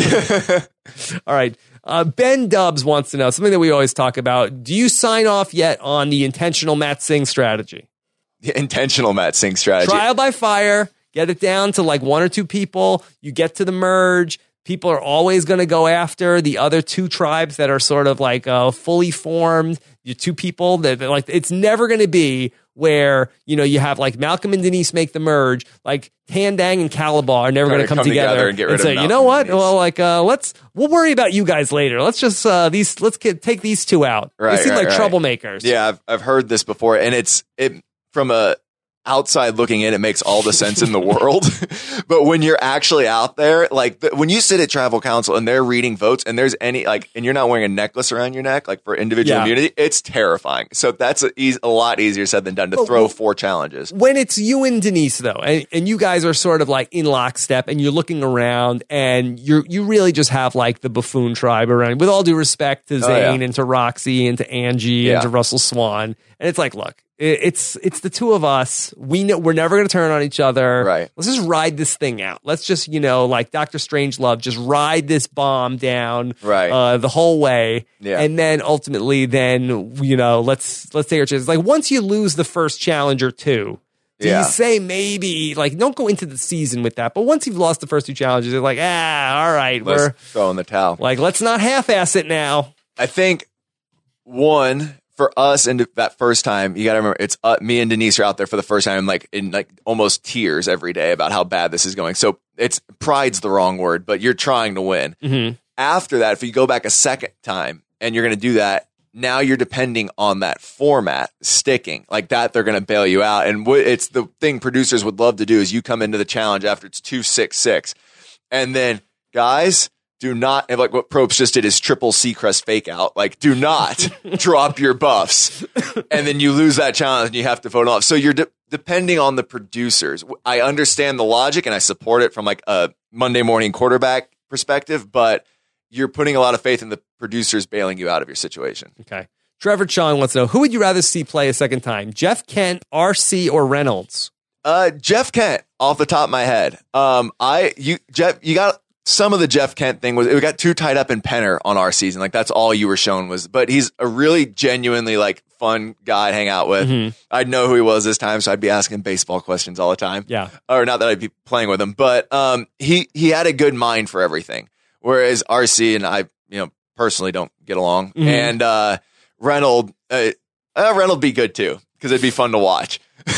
All right. Uh, Ben Dubs wants to know something that we always talk about. Do you sign off yet on the intentional Matt Singh strategy? The intentional Matt Singh strategy. Trial by fire, get it down to like one or two people. You get to the merge. People are always going to go after the other two tribes that are sort of like uh, fully formed. You two people that that, like it's never going to be where you know you have like Malcolm and Denise make the merge. Like Tandang and Calabar are never They're going to gonna come, come together, together and get rid of say, you Malcolm know and what? Denise. Well, like uh, let's we'll worry about you guys later. Let's just uh, these let's get take these two out. Right, they seem right, like right. troublemakers. Yeah, I've I've heard this before, and it's it from a outside looking in, it makes all the sense in the world. But when you're actually out there, like the, when you sit at Tribal Council and they're reading votes, and there's any like, and you're not wearing a necklace around your neck, like for individual Yeah. immunity, it's terrifying. So that's a, eas- a lot easier said than done to Well, throw well- four challenges. When it's you and Denise though, and, and you guys are sort of like in lockstep and you're looking around and you're, you really just have like the buffoon tribe around, with all due respect to Oh, Zane yeah. and to Roxy and to Angie Yeah. and to Russell Swan. And it's like, look, it, it's, it's the two of us. We know we're never going to turn on each other. Right. Let's just ride this thing out. Let's just, you know, like Doctor Strangelove, just ride this bomb down Right. uh, the whole way. Yeah. And then ultimately then, you know, let's, let's take our chances. Like once you lose the first challenge or two, do Yeah. you say maybe, like, don't go into the season with that. But once you've lost the first two challenges, they're like, ah, all right, Let's we're throw in the towel. like, let's not half-ass it now. I think one for us and that first time, you got to remember it's uh, me and Denise are out there for the first time, like in like almost tears every day about how bad this is going. So it's pride's the wrong word, but you're trying to win. Mm-hmm. After that, if you go back a second time and you're going to do that, now you're depending on that format sticking like that. They're going to bail you out. And what it's the thing producers would love to do is you come into the challenge after it's two, six, six. And then guys, do not, and like what Probst just did is triple Seacrest fake out. Like, do not drop your buffs. And then you lose that challenge and you have to vote off. So you're, de- depending on the producers. I understand the logic and I support it from like a Monday morning quarterback perspective, but you're putting a lot of faith in the producers bailing you out of your situation. Okay. Trevor Chong wants to know, who would you rather see play a second time? Jeff Kent, R C, or Reynolds? Uh, Jeff Kent, off the top of my head. Um, I you Jeff, you got some of the Jeff Kent thing was it got too tied up in Penner on our season. Like that's all you were shown was, but he's a really genuinely like fun guy to hang out with. Mm-hmm. I'd know who he was this time, so I'd be asking baseball questions all the time. Yeah, or not that I'd be playing with him, but um, he he had a good mind for everything. Whereas R C and I, you know, personally don't get along, mm-hmm. and uh, Reynolds, uh, uh, Reynolds be good too because it'd be fun to watch.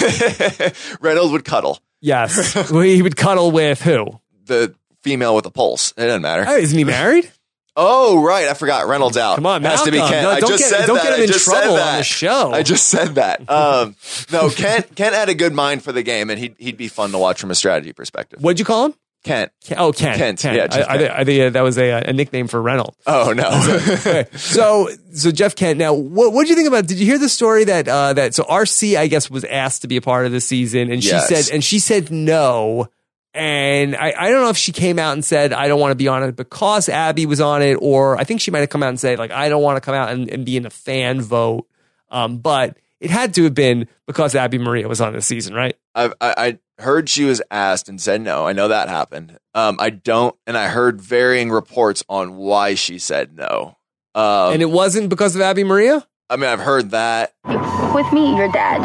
Reynolds would cuddle. Yes, well, he would cuddle with who? The female with a pulse. It doesn't matter. Oh, isn't he married? Oh, right. I forgot. Reynolds out. Come on, Has Malcolm. to be Kent. No, I don't just get, said don't that. get him I in just trouble said that. on the show. I just said that. Um, no, Kent. Kent had a good mind for the game, and he'd he'd be fun to watch from a strategy perspective. What'd you call him? Kent. Oh, Kent. Kent. Kent. Yeah, I, I, think, I think uh, that was a, a nickname for Reynolds. Oh no. Okay. So, so Jeff Kent. Now, what what did you think about? Did you hear the story that uh, that so R C I guess was asked to be a part of the season, and she Yes. said and she said no. And I, I don't know if she came out and said, I don't want to be on it because Abby was on it, or I think she might have come out and said, like, I don't want to come out and, and be in a fan vote. Um, but it had to have been because Abby Maria was on this season, right? I've, I I heard she was asked and said no. I know that happened. Um, I don't, and I heard varying reports on why she said no. Um, and it wasn't because of Abby Maria? I mean, I've heard that. With me, your dad.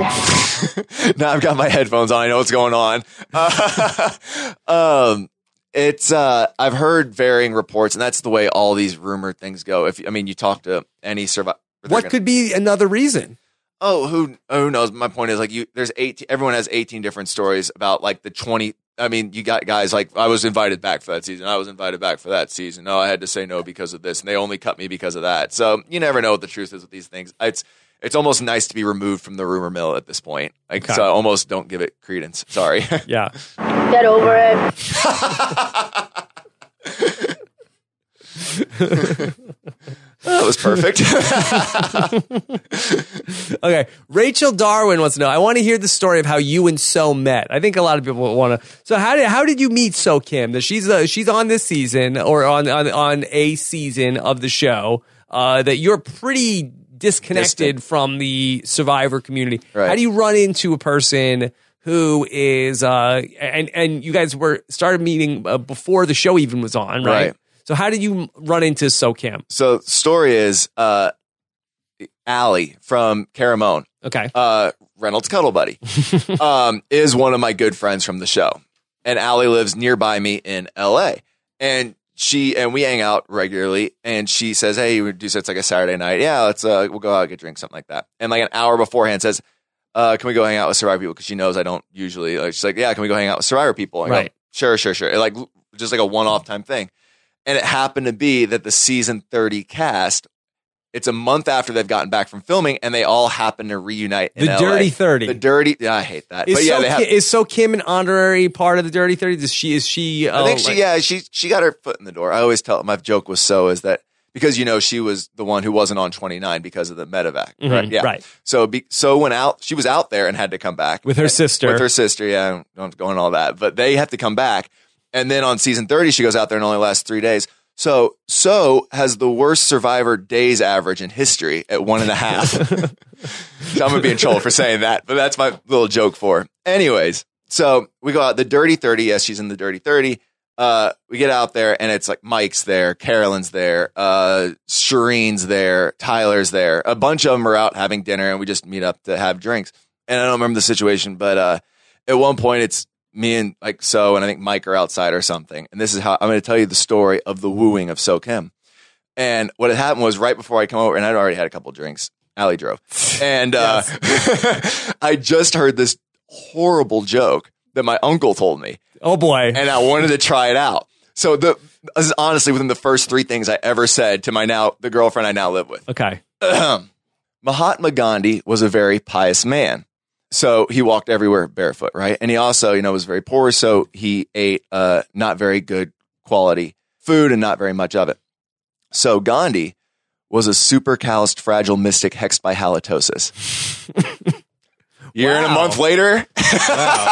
Now I've got my headphones on. I know what's going on. Uh, um, it's uh, I've heard varying reports, and that's the way all these rumored things go. If I mean, you talk to any survivor, what gonna, could be another reason? Oh, who who knows? My point is like you. There's eighteen. Everyone has eighteen different stories about like the twenty. I mean, you got guys like I was invited back for that season. I was invited back for that season. No, I had to say no because of this, and they only cut me because of that. So you never know what the truth is with these things. It's it's almost nice to be removed from the rumor mill at this point. Like, okay. So I almost don't give it credence. Sorry. Yeah. Get over it. That was perfect. Okay. Rachel Darwin wants to know, I want to hear the story of how you and So met. I think a lot of people want to. So how did how did you meet So Kim? That she's uh, she's on this season or on on, on a season of the show uh, that you're pretty disconnected Distant. from the Survivor community. Right. How do you run into a person who is uh, and and you guys were started meeting uh, before the show even was on, right? Right. So how did you run into So Kim? So the story is uh, Allie from Caramone, okay, uh, Reynolds' cuddle buddy, um, is one of my good friends from the show. And Allie lives nearby me in L A. And she and we hang out regularly. And she says, hey, we do so it's like a Saturday night. Yeah, let's uh, we'll go out, get drinks, something like that. And like an hour beforehand says, uh, can we go hang out with Survivor people? Because she knows I don't usually. Like, she's like, yeah, can we go hang out with Survivor people? And I right. go, sure, sure, sure. Like just like a one-off time thing. And it happened to be that the season thirty cast, it's a month after they've gotten back from filming, and they all happen to reunite in the L A. Dirty thirty. The Dirty, yeah, I hate that. Is but yeah, so they have, Kim, is So Kim an honorary part of the Dirty thirty? Does she? Is she? Uh, I think she, like, yeah, she she got her foot in the door. I always tell my joke was So is that because you know she was the one who wasn't on twenty-nine because of the medevac, mm-hmm, right? Yeah, right. So be, So went out. She was out there and had to come back with her and, sister. With her sister, yeah. I don't go into all that, but they have to come back. And then on season thirty, she goes out there and only lasts three days. So, So has the worst Survivor days average in history at one and a half. So I'm going to be in trouble for saying that, but that's my little joke for her. Anyways, so we go out the Dirty thirty. Yes, she's in the Dirty thirty. Uh, we get out there and it's like Mike's there, Carolyn's there, uh, Shireen's there, Tyler's there. A bunch of them are out having dinner and we just meet up to have drinks. And I don't remember the situation, but uh, at one point it's me and like So, and I think Mike are outside or something. And this is how I'm going to tell you the story of the wooing of So Kim. And what had happened was right before I come over, and I'd already had a couple drinks. Allie drove. And uh, I just heard this horrible joke that my uncle told me. Oh, boy. And I wanted to try it out. So the this is honestly within the first three things I ever said to my now the girlfriend I now live with. Okay. Mahatma Gandhi was a very pious man. So he walked everywhere barefoot, right? And he also, you know, was very poor. So he ate uh, not very good quality food and not very much of it. So Gandhi was a super calloused, fragile mystic hexed by halitosis. Year Wow. and a month later, Wow.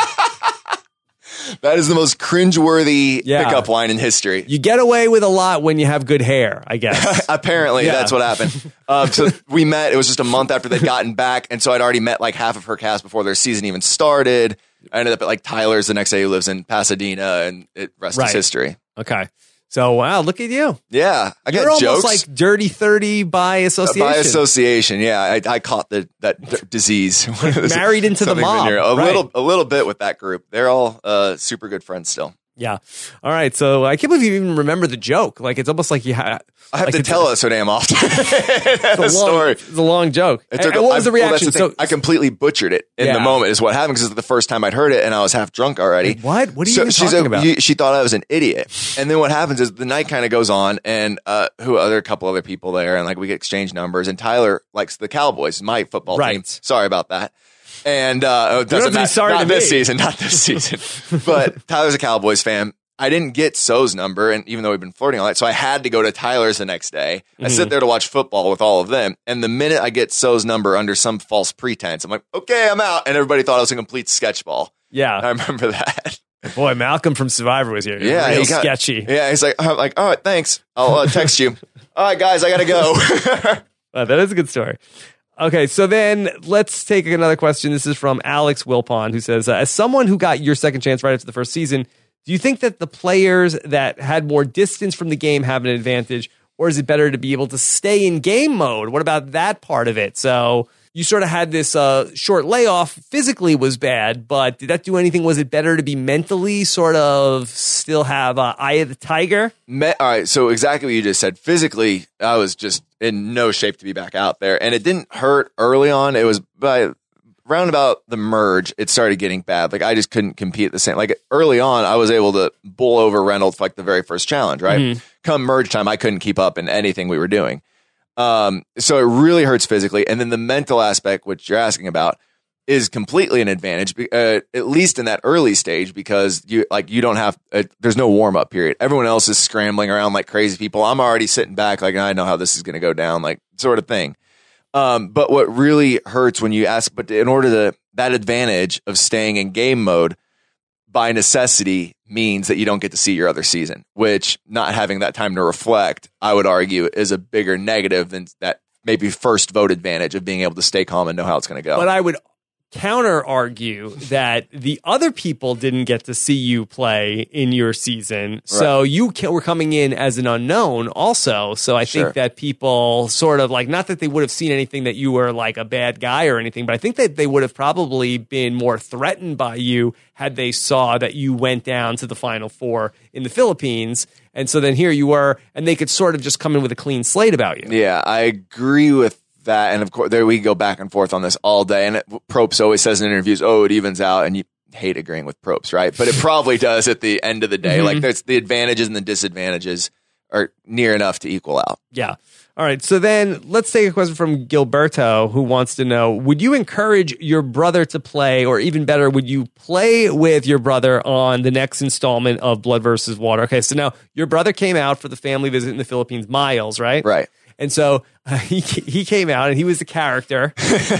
That is the most cringeworthy Yeah. pickup line in history. You get away with a lot when you have good hair, I guess. Apparently, Yeah. that's what happened. Um, so we met. It was just a month after they'd gotten back, and so I'd already met like half of her cast before their season even started. I ended up at like Tyler's the next day, who lives in Pasadena, and it rest Right. is history. Okay. So, wow, look at you. Yeah, I You're got almost jokes like Dirty thirty by association. by association. Yeah, I, I caught the that d- disease. Married into the Something mob, venereal. A right. little, a little bit with that group. They're all uh, super good friends still. Yeah. All right. So I can't believe you even remember the joke. Like, it's almost like you had. I have like to it's tell a, it so damn often. it's the a long, story. It's a long joke. It took, and what was the I, well, that's reaction? the thing. so I completely butchered it in Yeah. the moment. Is what happened because it's the first time I'd heard it, and I was half drunk already. Wait, what? What are you so even she's talking a- about? you- she thought I was an idiot, and then what happens is the night kind of goes on, and uh, who other couple other people there, and like we exchange numbers, and Tyler likes the Cowboys, my football Right. team. Sorry about that. And uh, it don't have doesn't to be matter. sorry Not to this me. season. Not this season. But Tyler's a Cowboys fan. I didn't get So's number, and even though we've been flirting all night, so I had to go to Tyler's the next day. I Mm-hmm. sit there to watch football with all of them, and the minute I get So's number under some false pretense, I'm like, okay, I'm out. And everybody thought I was a complete sketchball. I yeah. remember that. Boy, Malcolm from Survivor was here. Yeah, Real he got- sketchy. Yeah, he's like, I'm like, all right, thanks. I'll uh, text you. All right, guys, I gotta go. Wow, that is a good story. Okay, so then let's take another question. This is from Alex Wilpon, who says, uh, as someone who got your second chance right after the first season, do you think that the players that had more distance from the game have an advantage, or is it better to be able to stay in game mode? What about that part of it? So you sort of had this uh, short layoff. Physically was bad, but did that do anything? Was it better to be mentally sort of still have uh, eye of the tiger? Me- all right, so exactly what you just said. Physically, I was just in no shape to be back out there, and it didn't hurt early on. It was by round about the merge, it started getting bad. Like I just couldn't compete the same. Like early on, I was able to bull over Reynolds for like the very first challenge. Right, Mhm. come merge time, I couldn't keep up in anything we were doing. Um, so it really hurts physically, and then the mental aspect, which you're asking about, is completely an advantage, be- uh, at least in that early stage, because you like you don't have uh, there's no warm up period. Everyone else is scrambling around like crazy people. I'm already sitting back, like I know how this is going to go down, like sort of thing. Um, but what really hurts when you ask, but in order to that advantage of staying in game mode by necessity means that you don't get to see your other season, which not having that time to reflect, I would argue, is a bigger negative than that maybe first vote advantage of being able to stay calm and know how it's going to go. But I would counter argue that the other people didn't get to see you play in your season. So you ca- were coming in as an unknown also. So I Sure. think that people sort of like, not that they would have seen anything that you were like a bad guy or anything, but I think that they would have probably been more threatened by you had they saw that you went down to the Final Four in the Philippines. And so then here you were, and they could sort of just come in with a clean slate about you. Yeah, I agree with that. And of course, there we go back and forth on this all day. And it, Probst always says in interviews, oh, it evens out. And you hate agreeing with Probst, right? But it probably does at the end of the day. Mhm. Like there's the advantages and the disadvantages are near enough to equal out. Yeah. All right. So then let's take a question from Gilberto, who wants to know, would you encourage your brother to play, or even better, would you play with your brother on the next installment of Blood versus Water? Okay. So now your brother came out for the family visit in the Philippines, Miles, right? Right. And so uh, he he came out and he was the character.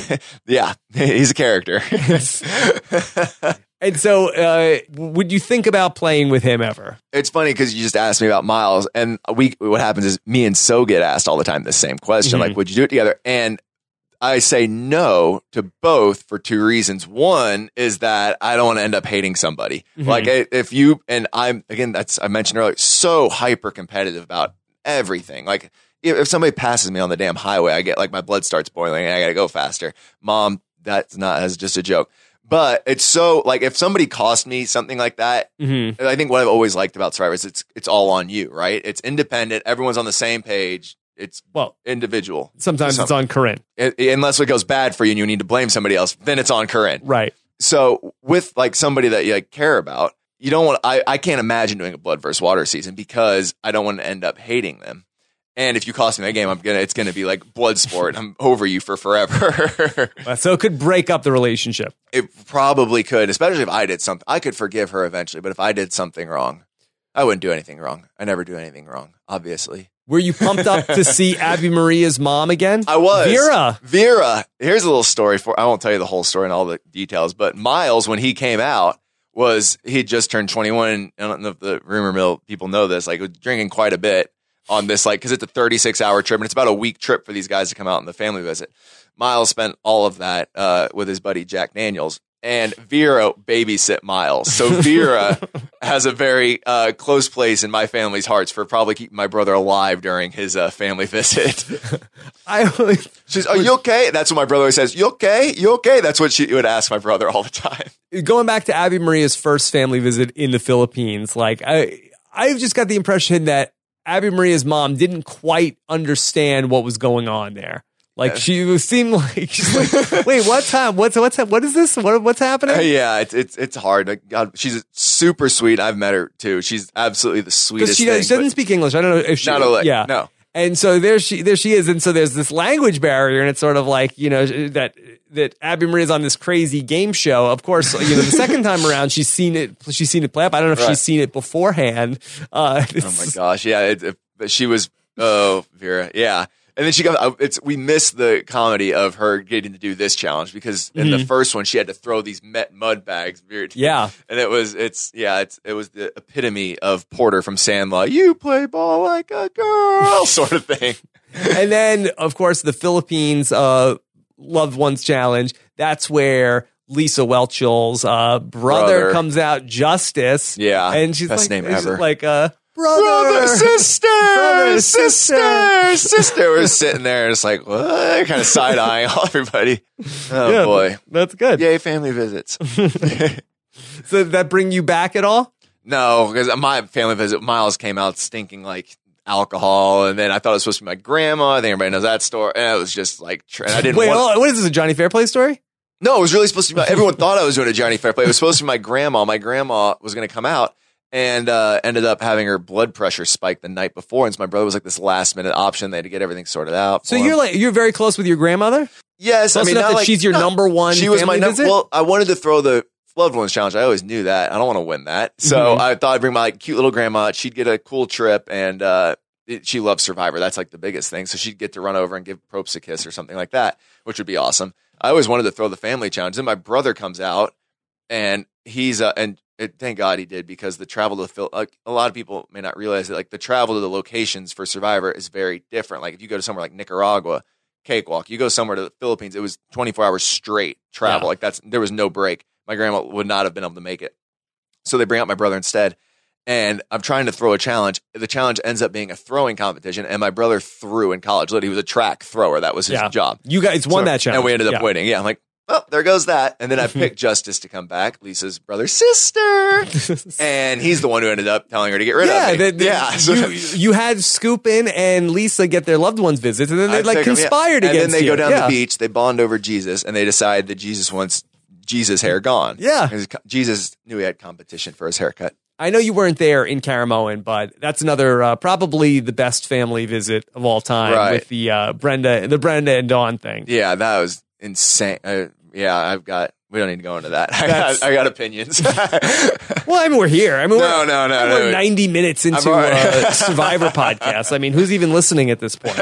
Yeah, he's a character. And so uh, would you think about playing with him ever? It's funny because you just asked me about Miles, and we what happens is me and So get asked all the time the same question, Mhm. like, would you do it together? And I say no to both for two reasons. One is that I don't want to end up hating somebody. Mhm. Like i- if you and I'm again, that's I mentioned earlier, so hyper competitive about everything. Like if, if somebody passes me on the damn highway, I get like my blood starts boiling and I got to go faster. Mom, that's not as just a joke. But it's so like if somebody cost me something like that, Mm-hmm. I think what I've always liked about Survivor is it's it's all on you, right? It's independent. Everyone's on the same page. It's Well, individual. sometimes Some- it's on Corinne. It- unless it goes bad for you and you need to blame somebody else, then it's on Corinne. Right. So with like somebody that you like, care about, you don't want. I I can't imagine doing a Blood versus Water season because I don't want to end up hating them. And if you cost me that game, I'm gonna it's gonna be like blood sport. I'm over you for forever. So it could break up the relationship. It probably could, especially if I did something. I could forgive her eventually, but if I did something wrong, I wouldn't do anything wrong. I never do anything wrong, obviously. Were you pumped up to see Abby Maria's mom again? I was. Vera. Vera. Here's a little story for, I won't tell you the whole story and all the details, but Miles, when he came out, was, he had just turned twenty-one. And I don't know if the rumor mill people know this, like, was drinking quite a bit on this, like, because it's a thirty-six hour trip and it's about a week trip for these guys to come out on the family visit. Miles spent all of that uh, with his buddy Jack Daniels. And Vera babysit Miles. So Vera has a very uh, close place in my family's hearts for probably keeping my brother alive during his uh, family visit. I She's, are you okay? That's what my brother always says. You okay? You okay? That's what she would ask my brother all the time. Going back to Abby Maria's first family visit in the Philippines, like I, I've just got the impression that Abby Maria's mom didn't quite understand what was going on there. Like Yeah. she seemed like she's like, wait, what's hap- what's what's what is this? What what's happening? Uh, yeah, it's it's it's hard. Like, God, she's super sweet. I've met her too. She's absolutely the sweetest. Because she, thing, she doesn't but speak English. I don't know if she. Not a lick. Yeah, No. And so there she there she is, and so there's this language barrier, and it's sort of like you know that that Abby Maria's on this crazy game show. Of course, you know the second time around she's seen it she's seen it play up. I don't know if Right. she's seen it beforehand. Uh, Oh my gosh, yeah. It, it, but she was. Oh, Vera, yeah. And then she got, it's, we missed the comedy of her getting to do this challenge because in the first one, she had to throw these met mud bags. Yeah. And it was, it's, yeah, it's, it was the epitome of Porter from Sandlot. You play ball like a girl sort of thing. And then, of course, the Philippines uh, Loved Ones Challenge. That's where Lisa Welch's uh, brother, Brother. comes out, Justice. Yeah. And she's Best like, name she's ever. like, uh, brother, Brother, sister, Brother, sister, sister. We're sitting there, just like, what? Kind of side eyeing everybody. Oh Yeah, boy. That's good. Yay, family visits. So did that bring you back at all? No, because my family visit, Miles came out stinking like alcohol, and then I thought it was supposed to be my grandma. I think everybody knows that story. And it was just like, tr- and I didn't Wait, want. hold on. What is this, a Johnny Fairplay story? No, it was really supposed to be. My, everyone thought I was doing a Johnny Fairplay. It was supposed to be my grandma. My grandma was going to come out, and uh, ended up having her blood pressure spike the night before. And so my brother was like this last minute option. They had to get everything sorted out. So for you're him. like you're very close with your grandmother? Yes, Close I mean, enough not that like, she's your no, number one She was my family number. visit? Well, I wanted to throw the Loved Ones Challenge. I always knew that. I don't want to win that, so Mhm. I thought I'd bring my like, cute little grandma. She'd get a cool trip, and uh, it, she loves Survivor. That's like the biggest thing. So she'd get to run over and give Probst a kiss or something like that, which would be awesome. I always wanted to throw the family challenge. Then my brother comes out, and he's uh, and it, thank God he did, because the travel to the Phil, like a lot of people may not realize that like the travel to the locations for Survivor is very different. Like if you go to somewhere like Nicaragua, cakewalk. You go somewhere to the Philippines, it was twenty-four hours straight travel. Yeah. Like that's there was no break. My grandma would not have been able to make it. So they bring out my brother instead. And I'm trying to throw a challenge. The challenge ends up being a throwing competition, and my brother threw in college. Literally, he was a track thrower. That was his Yeah. job. You guys won So- that challenge. And we ended up Yeah. winning. Yeah, I'm like, well, there goes that. And then I picked Justice to come back, Lisa's brother's sister. And he's the one who ended up telling her to get rid Yeah, of me. the- the- yeah. So you, you had Scoopin and Lisa get their loved ones visits, and then they I like pick 'em, yeah. conspired And against then they you. go down Yeah. the beach, they bond over Jesus, and they decide that Jesus wants Jesus' hair gone. Yeah. 'Cause Jesus knew he had competition for his haircut. I know you weren't there in Caramoan, but that's another uh, probably the best family visit of all time Right. with the uh, Brenda, the Brenda and Dawn thing. Yeah, that was insane. Uh, yeah, I've got. We don't need to go into that. I That's- got, I got opinions. Well, I mean, we're here. I mean, No, we're, no, no, we're no. ninety minutes into already- uh, Survivor podcast. I mean, who's even listening at this point?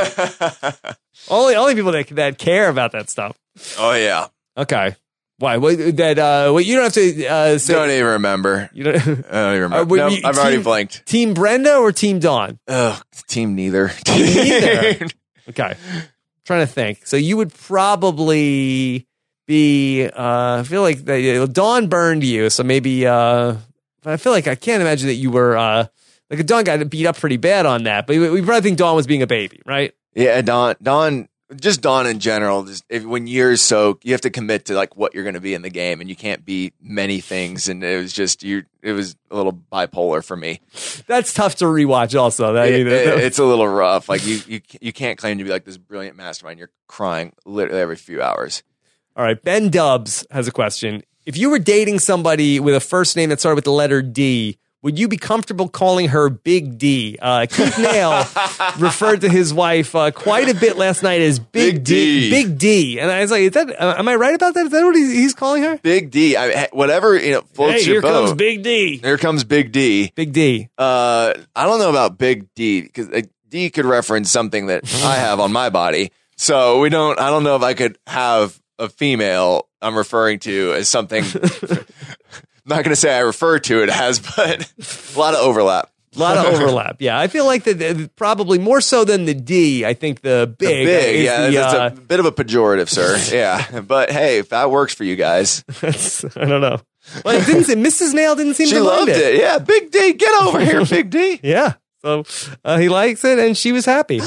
only, only people that that care about that stuff. Oh yeah. Okay, why? What, that? Uh, what you don't have to uh, say. Don't even remember. You don't, I don't even remember. Uh, would no, you- I've already team- blanked. Team Brenda or Team Dawn? Ugh, team neither. Neither. Okay, trying to think. So you would probably be. Uh, I feel like that, Dawn burned you, so maybe. Uh, but I feel like I can't imagine that you were. Uh, like Dawn got beat up pretty bad on that, but we, we probably think Dawn was being a baby, right? Yeah, Dawn, Dawn, just Dawn in general. Just if, when years soak, you have to commit to like what you're going to be in the game, and you can't be many things. And it was just you. It was a little bipolar for me. That's tough to rewatch. Also, that, It- you know, it- it's a little rough. Like you, you, you can't claim to be like this brilliant mastermind. You're crying literally every few hours. All right, Ben Dubs has a question. If you were dating somebody with a first name that started with the letter D, would you be comfortable calling her Big D? Uh, Keith Nail referred to his wife uh, quite a bit last night as Big, Big D. D. Big D. And I was like, is that, uh, am I right about that? Is that what he's, he's calling her? Big D. I, whatever you know floats Hey, your here boat. comes Big D. Here comes Big D. Big D. Uh, I don't know about Big D because like, D could reference something that I have on my body. So we don't, I don't know if I could have a female I'm referring to as something. I'm not going to say I refer to it as, but a lot of overlap. A lot of overlap. Yeah. I feel like the, the probably more so than the D. I think the big. The big. is Yeah. the, It's uh, a bit of a pejorative, sir. Yeah. But hey, if that works for you guys. I don't know. Well, it didn't say, Missus Nail didn't seem She to mind loved it. Yeah. Big D, get over here, Big D. Yeah. So uh, he likes it, and she was happy.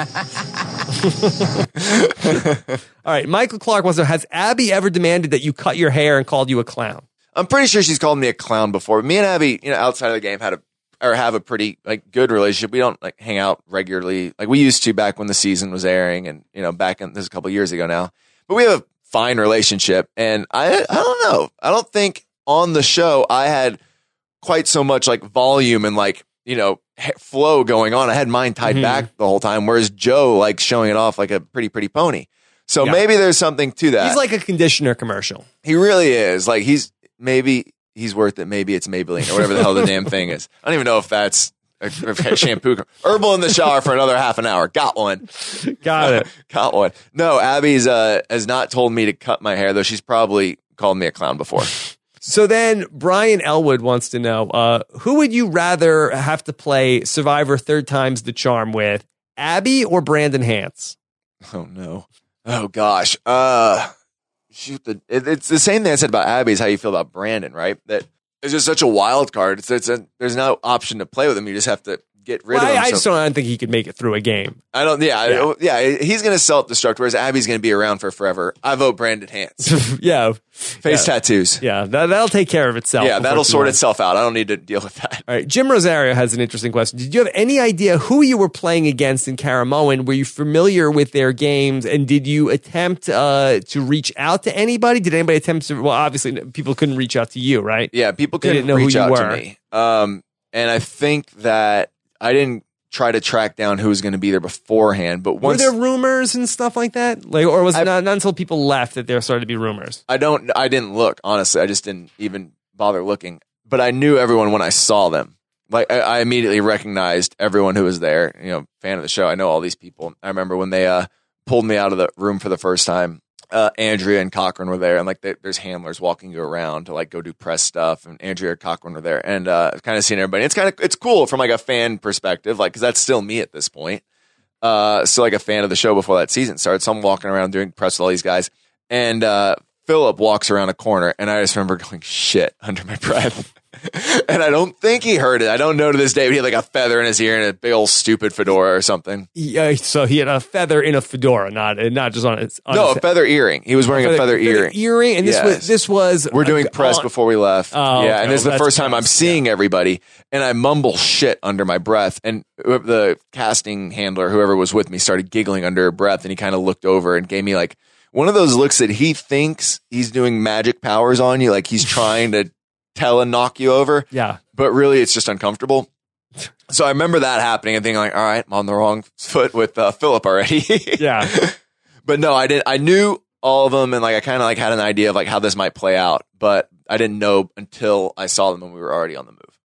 All right. Michael Clark wants to know, has Abby ever demanded that you cut your hair and called you a clown? I'm pretty sure she's called me a clown before. Me and Abby, you know, outside of the game had a or have a pretty like good relationship. We don't like hang out regularly like we used to back when the season was airing, and you know, back in this is a couple of years ago now. But we have a fine relationship, and I I don't know. I don't think on the show I had quite so much like volume and like, you know, flow going on. I had mine tied Mm-hmm. back the whole time, whereas Joe like showing it off like a pretty pretty pony. So Yeah. maybe there's something to that. He's like a conditioner commercial. He really is. Like he's maybe he's worth it. Maybe it's Maybelline or whatever the hell the damn thing is. I don't even know if that's a, a shampoo. Herbal in the shower for another half an hour. Got one. Got it. Got one. No, Abby's uh, has not told me to cut my hair, though she's probably called me a clown before. So then Brian Elwood wants to know, uh, who would you rather have to play Survivor Third Time's the Charm with, Abby or Brandon Hance? Oh no. Oh gosh. Uh shoot the it, it's the same thing I said about Abby is how you feel about Brandon, right? That it's just such a wild card. It's, it's a, there's no option to play with him. You just have to get rid Well, of him. I, I So- just don't, I don't think he could make it through a game. I don't. Yeah, Yeah. yeah. yeah he's going to self-destruct, whereas Abby's going to be around for forever. I vote Brandon Hance. yeah. Face yeah. tattoos. Yeah, that, that'll take care of itself. Yeah, that'll sort unfortunately. itself out. I don't need to deal with that. All right, Jim Rosario has an interesting question. Did you have any idea who you were playing against in Karamoan? Were you familiar with their games, and did you attempt uh, to reach out to anybody? Did anybody attempt to? Well, obviously, people couldn't reach out to you, right? Yeah, people They couldn't didn't know who reach you out were. to me. Um, and I think that I didn't try to track down who was going to be there beforehand. But Were once there rumors and stuff like that? Like, or was it I- not, not until people left that there started to be rumors? I don't, I didn't look. Honestly, I just didn't even bother looking. But I knew everyone when I saw them. Like I, I immediately recognized everyone who was there. You know, fan of the show. I know all these people. I remember when they uh, pulled me out of the room for the first time. Uh, Andrea and Cochran were there, and like they, there's handlers walking you around to like go do press stuff. And Andrea and Cochran were there, and uh, kind of seeing everybody. It's kind of it's cool from like a fan perspective, like because that's still me at this point. Uh, still like a fan of the show before that season started. So I'm walking around doing press with all these guys, and uh, Philip walks around a corner, and I just remember going shit under my breath. And I don't think he heard it. I don't know to this day, but he had like a feather in his ear and a big old stupid fedora or something. Yeah, so he had a feather in a fedora, not not just on his. On No, his a feather earring. He was wearing a feather earring. Earring, and this Yes. was this was. We're doing uh, press on- before we left. Oh, yeah, okay. and this is Well, the that's first time I'm gross. seeing everybody, and I mumble shit under my breath. And the casting handler, whoever was with me, started giggling under her breath, and he kind of looked over and gave me like one of those looks that he thinks he's doing magic powers on you, like he's trying to tell and knock you over. Yeah. But really, it's just uncomfortable. So I remember that happening and thinking like, all right, I'm on the wrong foot with uh, Philip already. Yeah. But no, I didn't. I knew all of them, and like I kind of like had an idea of like how this might play out, but I didn't know until I saw them when we were already on the move.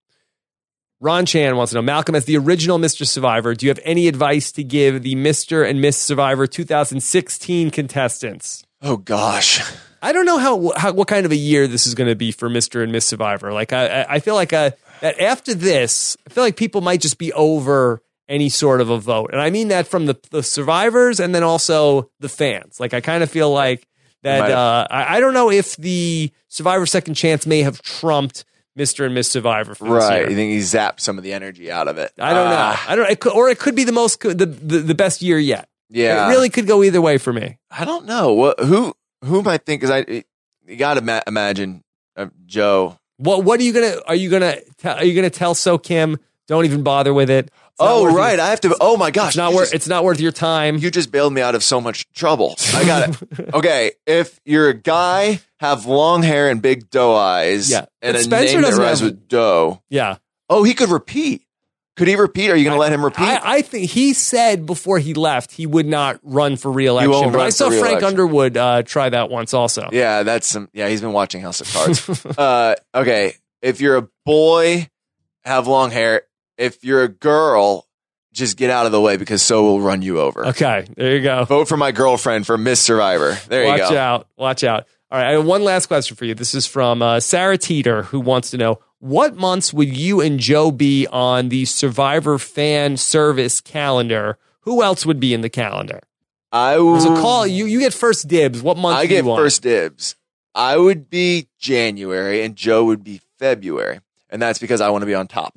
Ron Chan wants to know, Malcolm, as the original Mister Survivor, do you have any advice to give the Mister and Miss Survivor two thousand sixteen contestants? Oh gosh. I don't know how, how what kind of a year this is going to be for Mister and Miss Survivor. Like I, I- I feel like uh that after this, I feel like people might just be over any sort of a vote, and I mean that from the the survivors and then also the fans. Like I kind of feel like that. Might have- Uh, I, I don't know if the Survivor Second Chance may have trumped Mister and Miss Survivor for this Right. year. You think he zapped some of the energy out of it? I don't know. Ah, I don't. It could, or it could be the most the, the the best year yet. Yeah. It really could go either way for me. I don't know. What? Who? Who might think? Because I, you got to ma- imagine uh, Joe. What What are you gonna? Are you gonna? Tell, are you gonna tell So Kim? Don't even bother with it. It's not Oh worth right, your- I have to. Oh my gosh, It's not you worth. just- It's not worth your time. You just bailed me out of so much trouble. I got it. Okay, if you're a guy, have long hair and big doe eyes, Yeah. and But a Spencer name that doesn't rhymes have- with doe. Yeah. Oh, he could repeat. Could he repeat? Are you going to let him repeat? I, I think he said before he left he would not run for reelection. won't But run I saw for Frank re-election. Underwood uh, try that once also. yeah, that's some. Yeah, he's been watching House of Cards. uh, okay, if you're a boy, have long hair. If you're a girl, just get out of the way because so will run you over. Okay, there you go. Vote for my girlfriend for Miss Survivor. There Watch you go. out. Watch out. All right, I have one last question for you. This is from uh, Sarah Teeter, who wants to know, what months would you and Joe be on the Survivor fan service calendar? Who else would be in the calendar? I would. So call you. You get first dibs. What month? I do get you want? first dibs. I would be January, and Joe would be February, and that's because I want to be on top.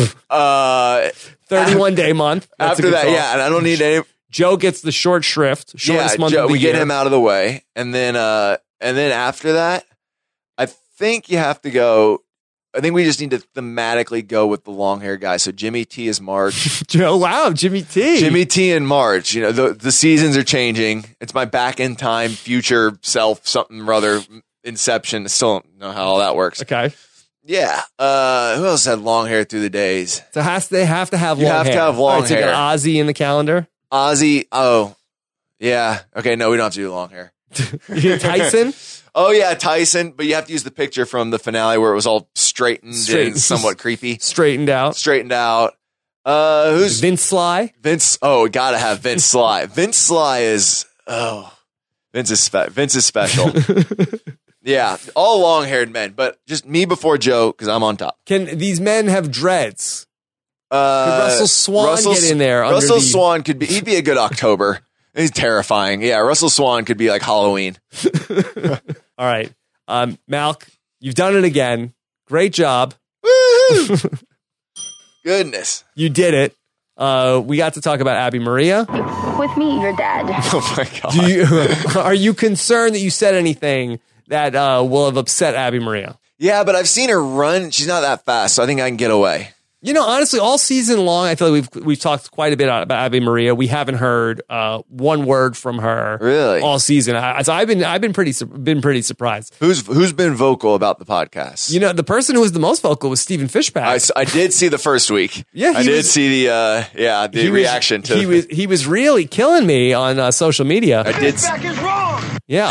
uh, thirty-one day month. That's a after good that, call. yeah, and I don't need any. Joe gets the short shrift. Shortest Yeah, month Joe, of the we year. get him out of the way, and then uh, and then after that, I think you have to go. I think we just need to thematically go with the long hair guy. So Jimmy T is March. Joe, wow, Jimmy T. Jimmy T in March. You know, the the seasons are changing. It's my back in time, future self, something or other, Inception. I still don't know how all that works. Okay. Yeah. Uh, who else had long hair through the days? So has they have to have You long have to hair. have long All right, so you hair. got Ozzy in the calendar. Ozzy. Oh, yeah. Okay. No, we don't have to do long hair. Tyson. Oh yeah, Tyson. But you have to use the picture from the finale where it was all straightened Straight- and somewhat creepy, Straightened out. straightened out. Uh, who's Vince Sly. Vince? Oh, we gotta have Vince Sly. Vince Sly is oh, Vince is spe- Vince is special. Yeah, all long haired men, but just me before Joe because I'm on top. Can these men have dreads? Uh, Could Russell Swan get in there under Russell the- Swan could be. He'd be a good October. He's terrifying. Yeah, Russell Swan could be like Halloween. All right, um, Malk, you've done it again. Great job. Woohoo! Goodness. You did it. Uh, we got to talk about Abby Maria. With me, your dad. Oh my god. Do you, are you concerned that you said anything that uh, will have upset Abby Maria? Yeah, but I've seen her run. She's not that fast, so I think I can get away. You know, honestly, all season long, I feel like we've we've talked quite a bit about Abby Maria. We haven't heard uh, one word from her Really? all season. I, so I've been I've been pretty su- been pretty surprised. Who's who's been vocal about the podcast? You know, the person who was the most vocal was Stephen Fishbach. I, s- I did see the first week. Yeah, I he did was- see the uh, yeah the He was- reaction to. he was he was really killing me on uh, social media. I did. s- Yeah,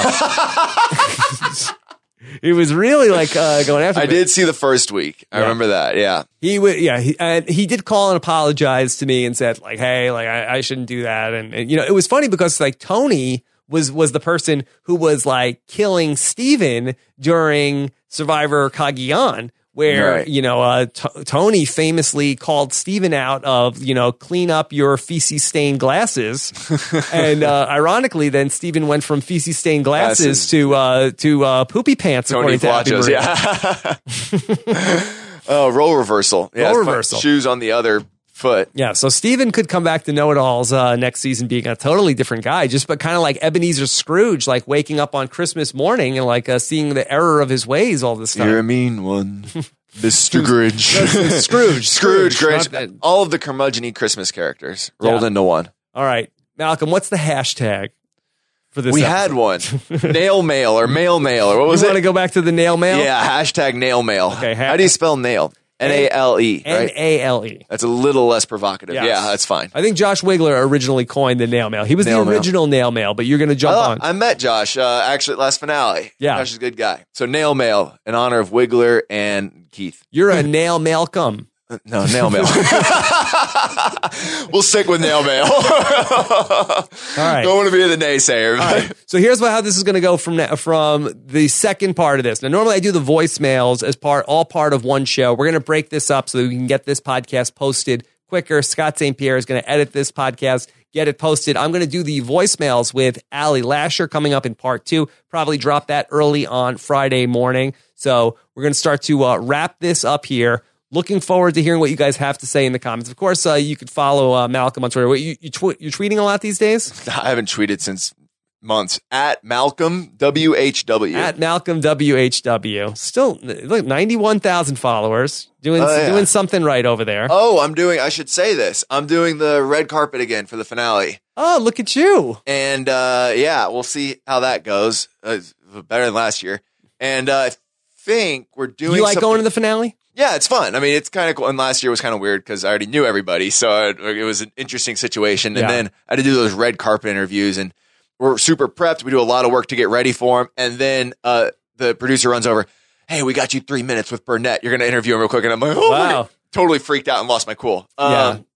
he was really like uh, going after. I me. did see the first week. I Yeah. remember that. Yeah. He would, yeah, he, and he did call and apologize to me and said like, "Hey, like I, I shouldn't do that." And, and you know, it was funny because like Tony was was the person who was like killing Steven during Survivor Cagayan, where Right. you know uh, T- Tony famously called Steven out of you know clean up your feces stained glasses, and uh, ironically, then Steven went from feces stained glasses, Glasses. to uh, to uh, poopy pants. Tony according to Abby Flachos. Maria. Yeah. Oh, role reversal. Yeah, Role it's fun- reversal. Shoes on the other foot. Yeah, so Steven could come back to Know-It-Alls uh, next season being a totally different guy, just but kind of like Ebenezer Scrooge, like waking up on Christmas morning and like uh, seeing the error of his ways all this You're a time. mean one, Mister Grinch. Scrooge, Scrooge, Scrooge, Grinch. not that- All of the curmudgeon-y Christmas characters rolled Yeah. into one. All right, Malcolm, what's the hashtag for this? We episode? had one. Nail mail or mail mail or what was You it? want to go back to the nail mail? Yeah, hashtag nail mail. Okay, ha- How do you spell nail? N A L E, N right? A L E. That's a little less provocative. Yes. Yeah, that's fine. I think Josh Wigler originally coined the nail mail. He was Nail the mail. original nail mail, but you're going to jump Oh, on. I met Josh uh, actually at last finale. Yeah. Josh is a good guy. So nail mail in honor of Wiggler and Keith. You're a nail Malcolm. No, nail mail. We'll stick with nail mail. All right. Don't want to be the naysayer. All right. So here's what, how this is going to go from na- from the second part of this. Now, normally I do the voicemails as part, all part of one show. We're going to break this up so that we can get this podcast posted quicker. Scott Saint Pierre is going to edit this podcast, get it posted. I'm going to do the voicemails with Allie Lasher coming up in part two. Probably drop that early on Friday morning. So we're going to start to uh, wrap this up here. Looking forward to hearing what you guys have to say in the comments. Of course, uh, you could follow uh, Malcolm on Twitter. What, you, you tw- you're tweeting a lot these days? I haven't tweeted since months. At Malcolm W H W. At Malcolm W H W. Still, look, ninety-one thousand followers. Doing Oh, yeah. doing something right over there. Oh, I'm doing, I should say this. I'm doing the red carpet again for the finale. Oh, look at you. And uh, yeah, we'll see how that goes. Uh, better than last year. And uh, I think we're doing You like something- going to the finale? Yeah, it's fun. I mean, it's kind of cool. And last year was kind of weird because I already knew everybody. So it, it was an interesting situation. And Yeah. then I had to do those red carpet interviews and we're super prepped. We do a lot of work to get ready for them. And then uh, the producer runs over, hey, we got you three minutes with Burnett. You're going to interview him real quick. And I'm like, oh, my Wow. God. Totally freaked out and lost my cool. Um, Yeah.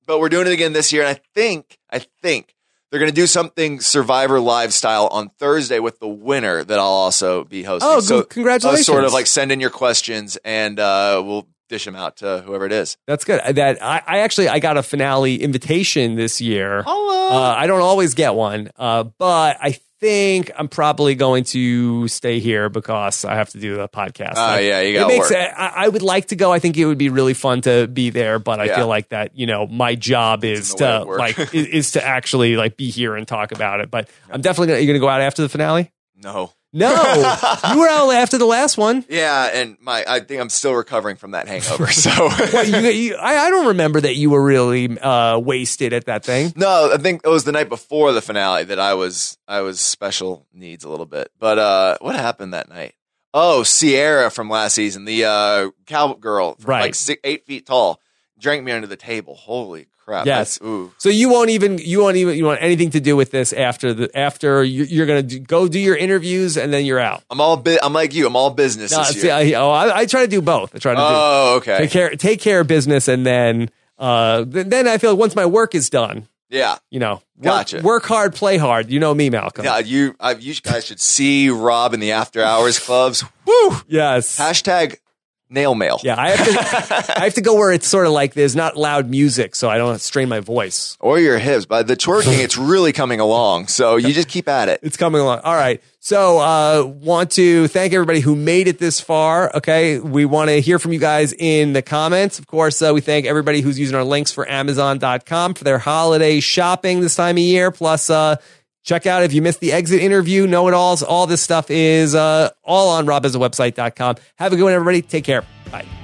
but we're doing it again this year. And I think, I think they're going to do something Survivor Live style on Thursday with the winner that I'll also be hosting. Oh, so congratulations. I'll sort of like send in your questions and uh, we'll dish them out to whoever it is. That's good. That I, I actually I got a finale invitation this year. Hello. Uh, I don't always get one, uh, but I think I'm probably going to stay here because I have to do the podcast. Oh, like, yeah, you got it makes, work. I, I would like to go. I think it would be really fun to be there, but I Yeah. feel like that, you know, my job is in the way to of work. like is, is to actually like be here and talk about it. But I'm definitely gonna. You're gonna go out after the finale? No. No, you were out after the last one. Yeah, and my I think I'm still recovering from that hangover. So What, you, you, I, I don't remember that you were really uh, wasted at that thing. no, I think it was the night before the finale that I was I was special needs a little bit. But uh, what happened that night? Oh, Sierra from last season, the uh, cowgirl, from Right. like six, eight feet tall, drank me under the table. Holy crap! Yes. That's- ooh. So you won't even you won't even you want anything to do with this after the after you, you're gonna do, go do your interviews and then you're out. I'm all bi- I'm like you. I'm all business No, this see, year. I, oh, I, I try to do both. I try to oh, do, okay. take care take care of business and then uh th- then I feel like once my work is done, Yeah. you know, work, Gotcha. work hard, play hard. You know me, Malcolm. Yeah, you, I, you guys should see Rob in the after hours clubs. Woo! Yes. Hashtag nail mail. Yeah, I have to. I have to go where it's sort of like there's not loud music, so I don't strain my voice. Or your hips. By the twerking, it's really coming along. So you just keep at it. It's coming along. All right. So, uh, want to thank everybody who made it this far. Okay. We want to hear from you guys in the comments. Of course, uh, we thank everybody who's using our links for Amazon dot com for their holiday shopping this time of year. Plus, uh, check out if you missed the exit interview, know-it-alls. All this stuff is uh, all on rob as a website dot com. Have a good one, everybody. Take care. Bye.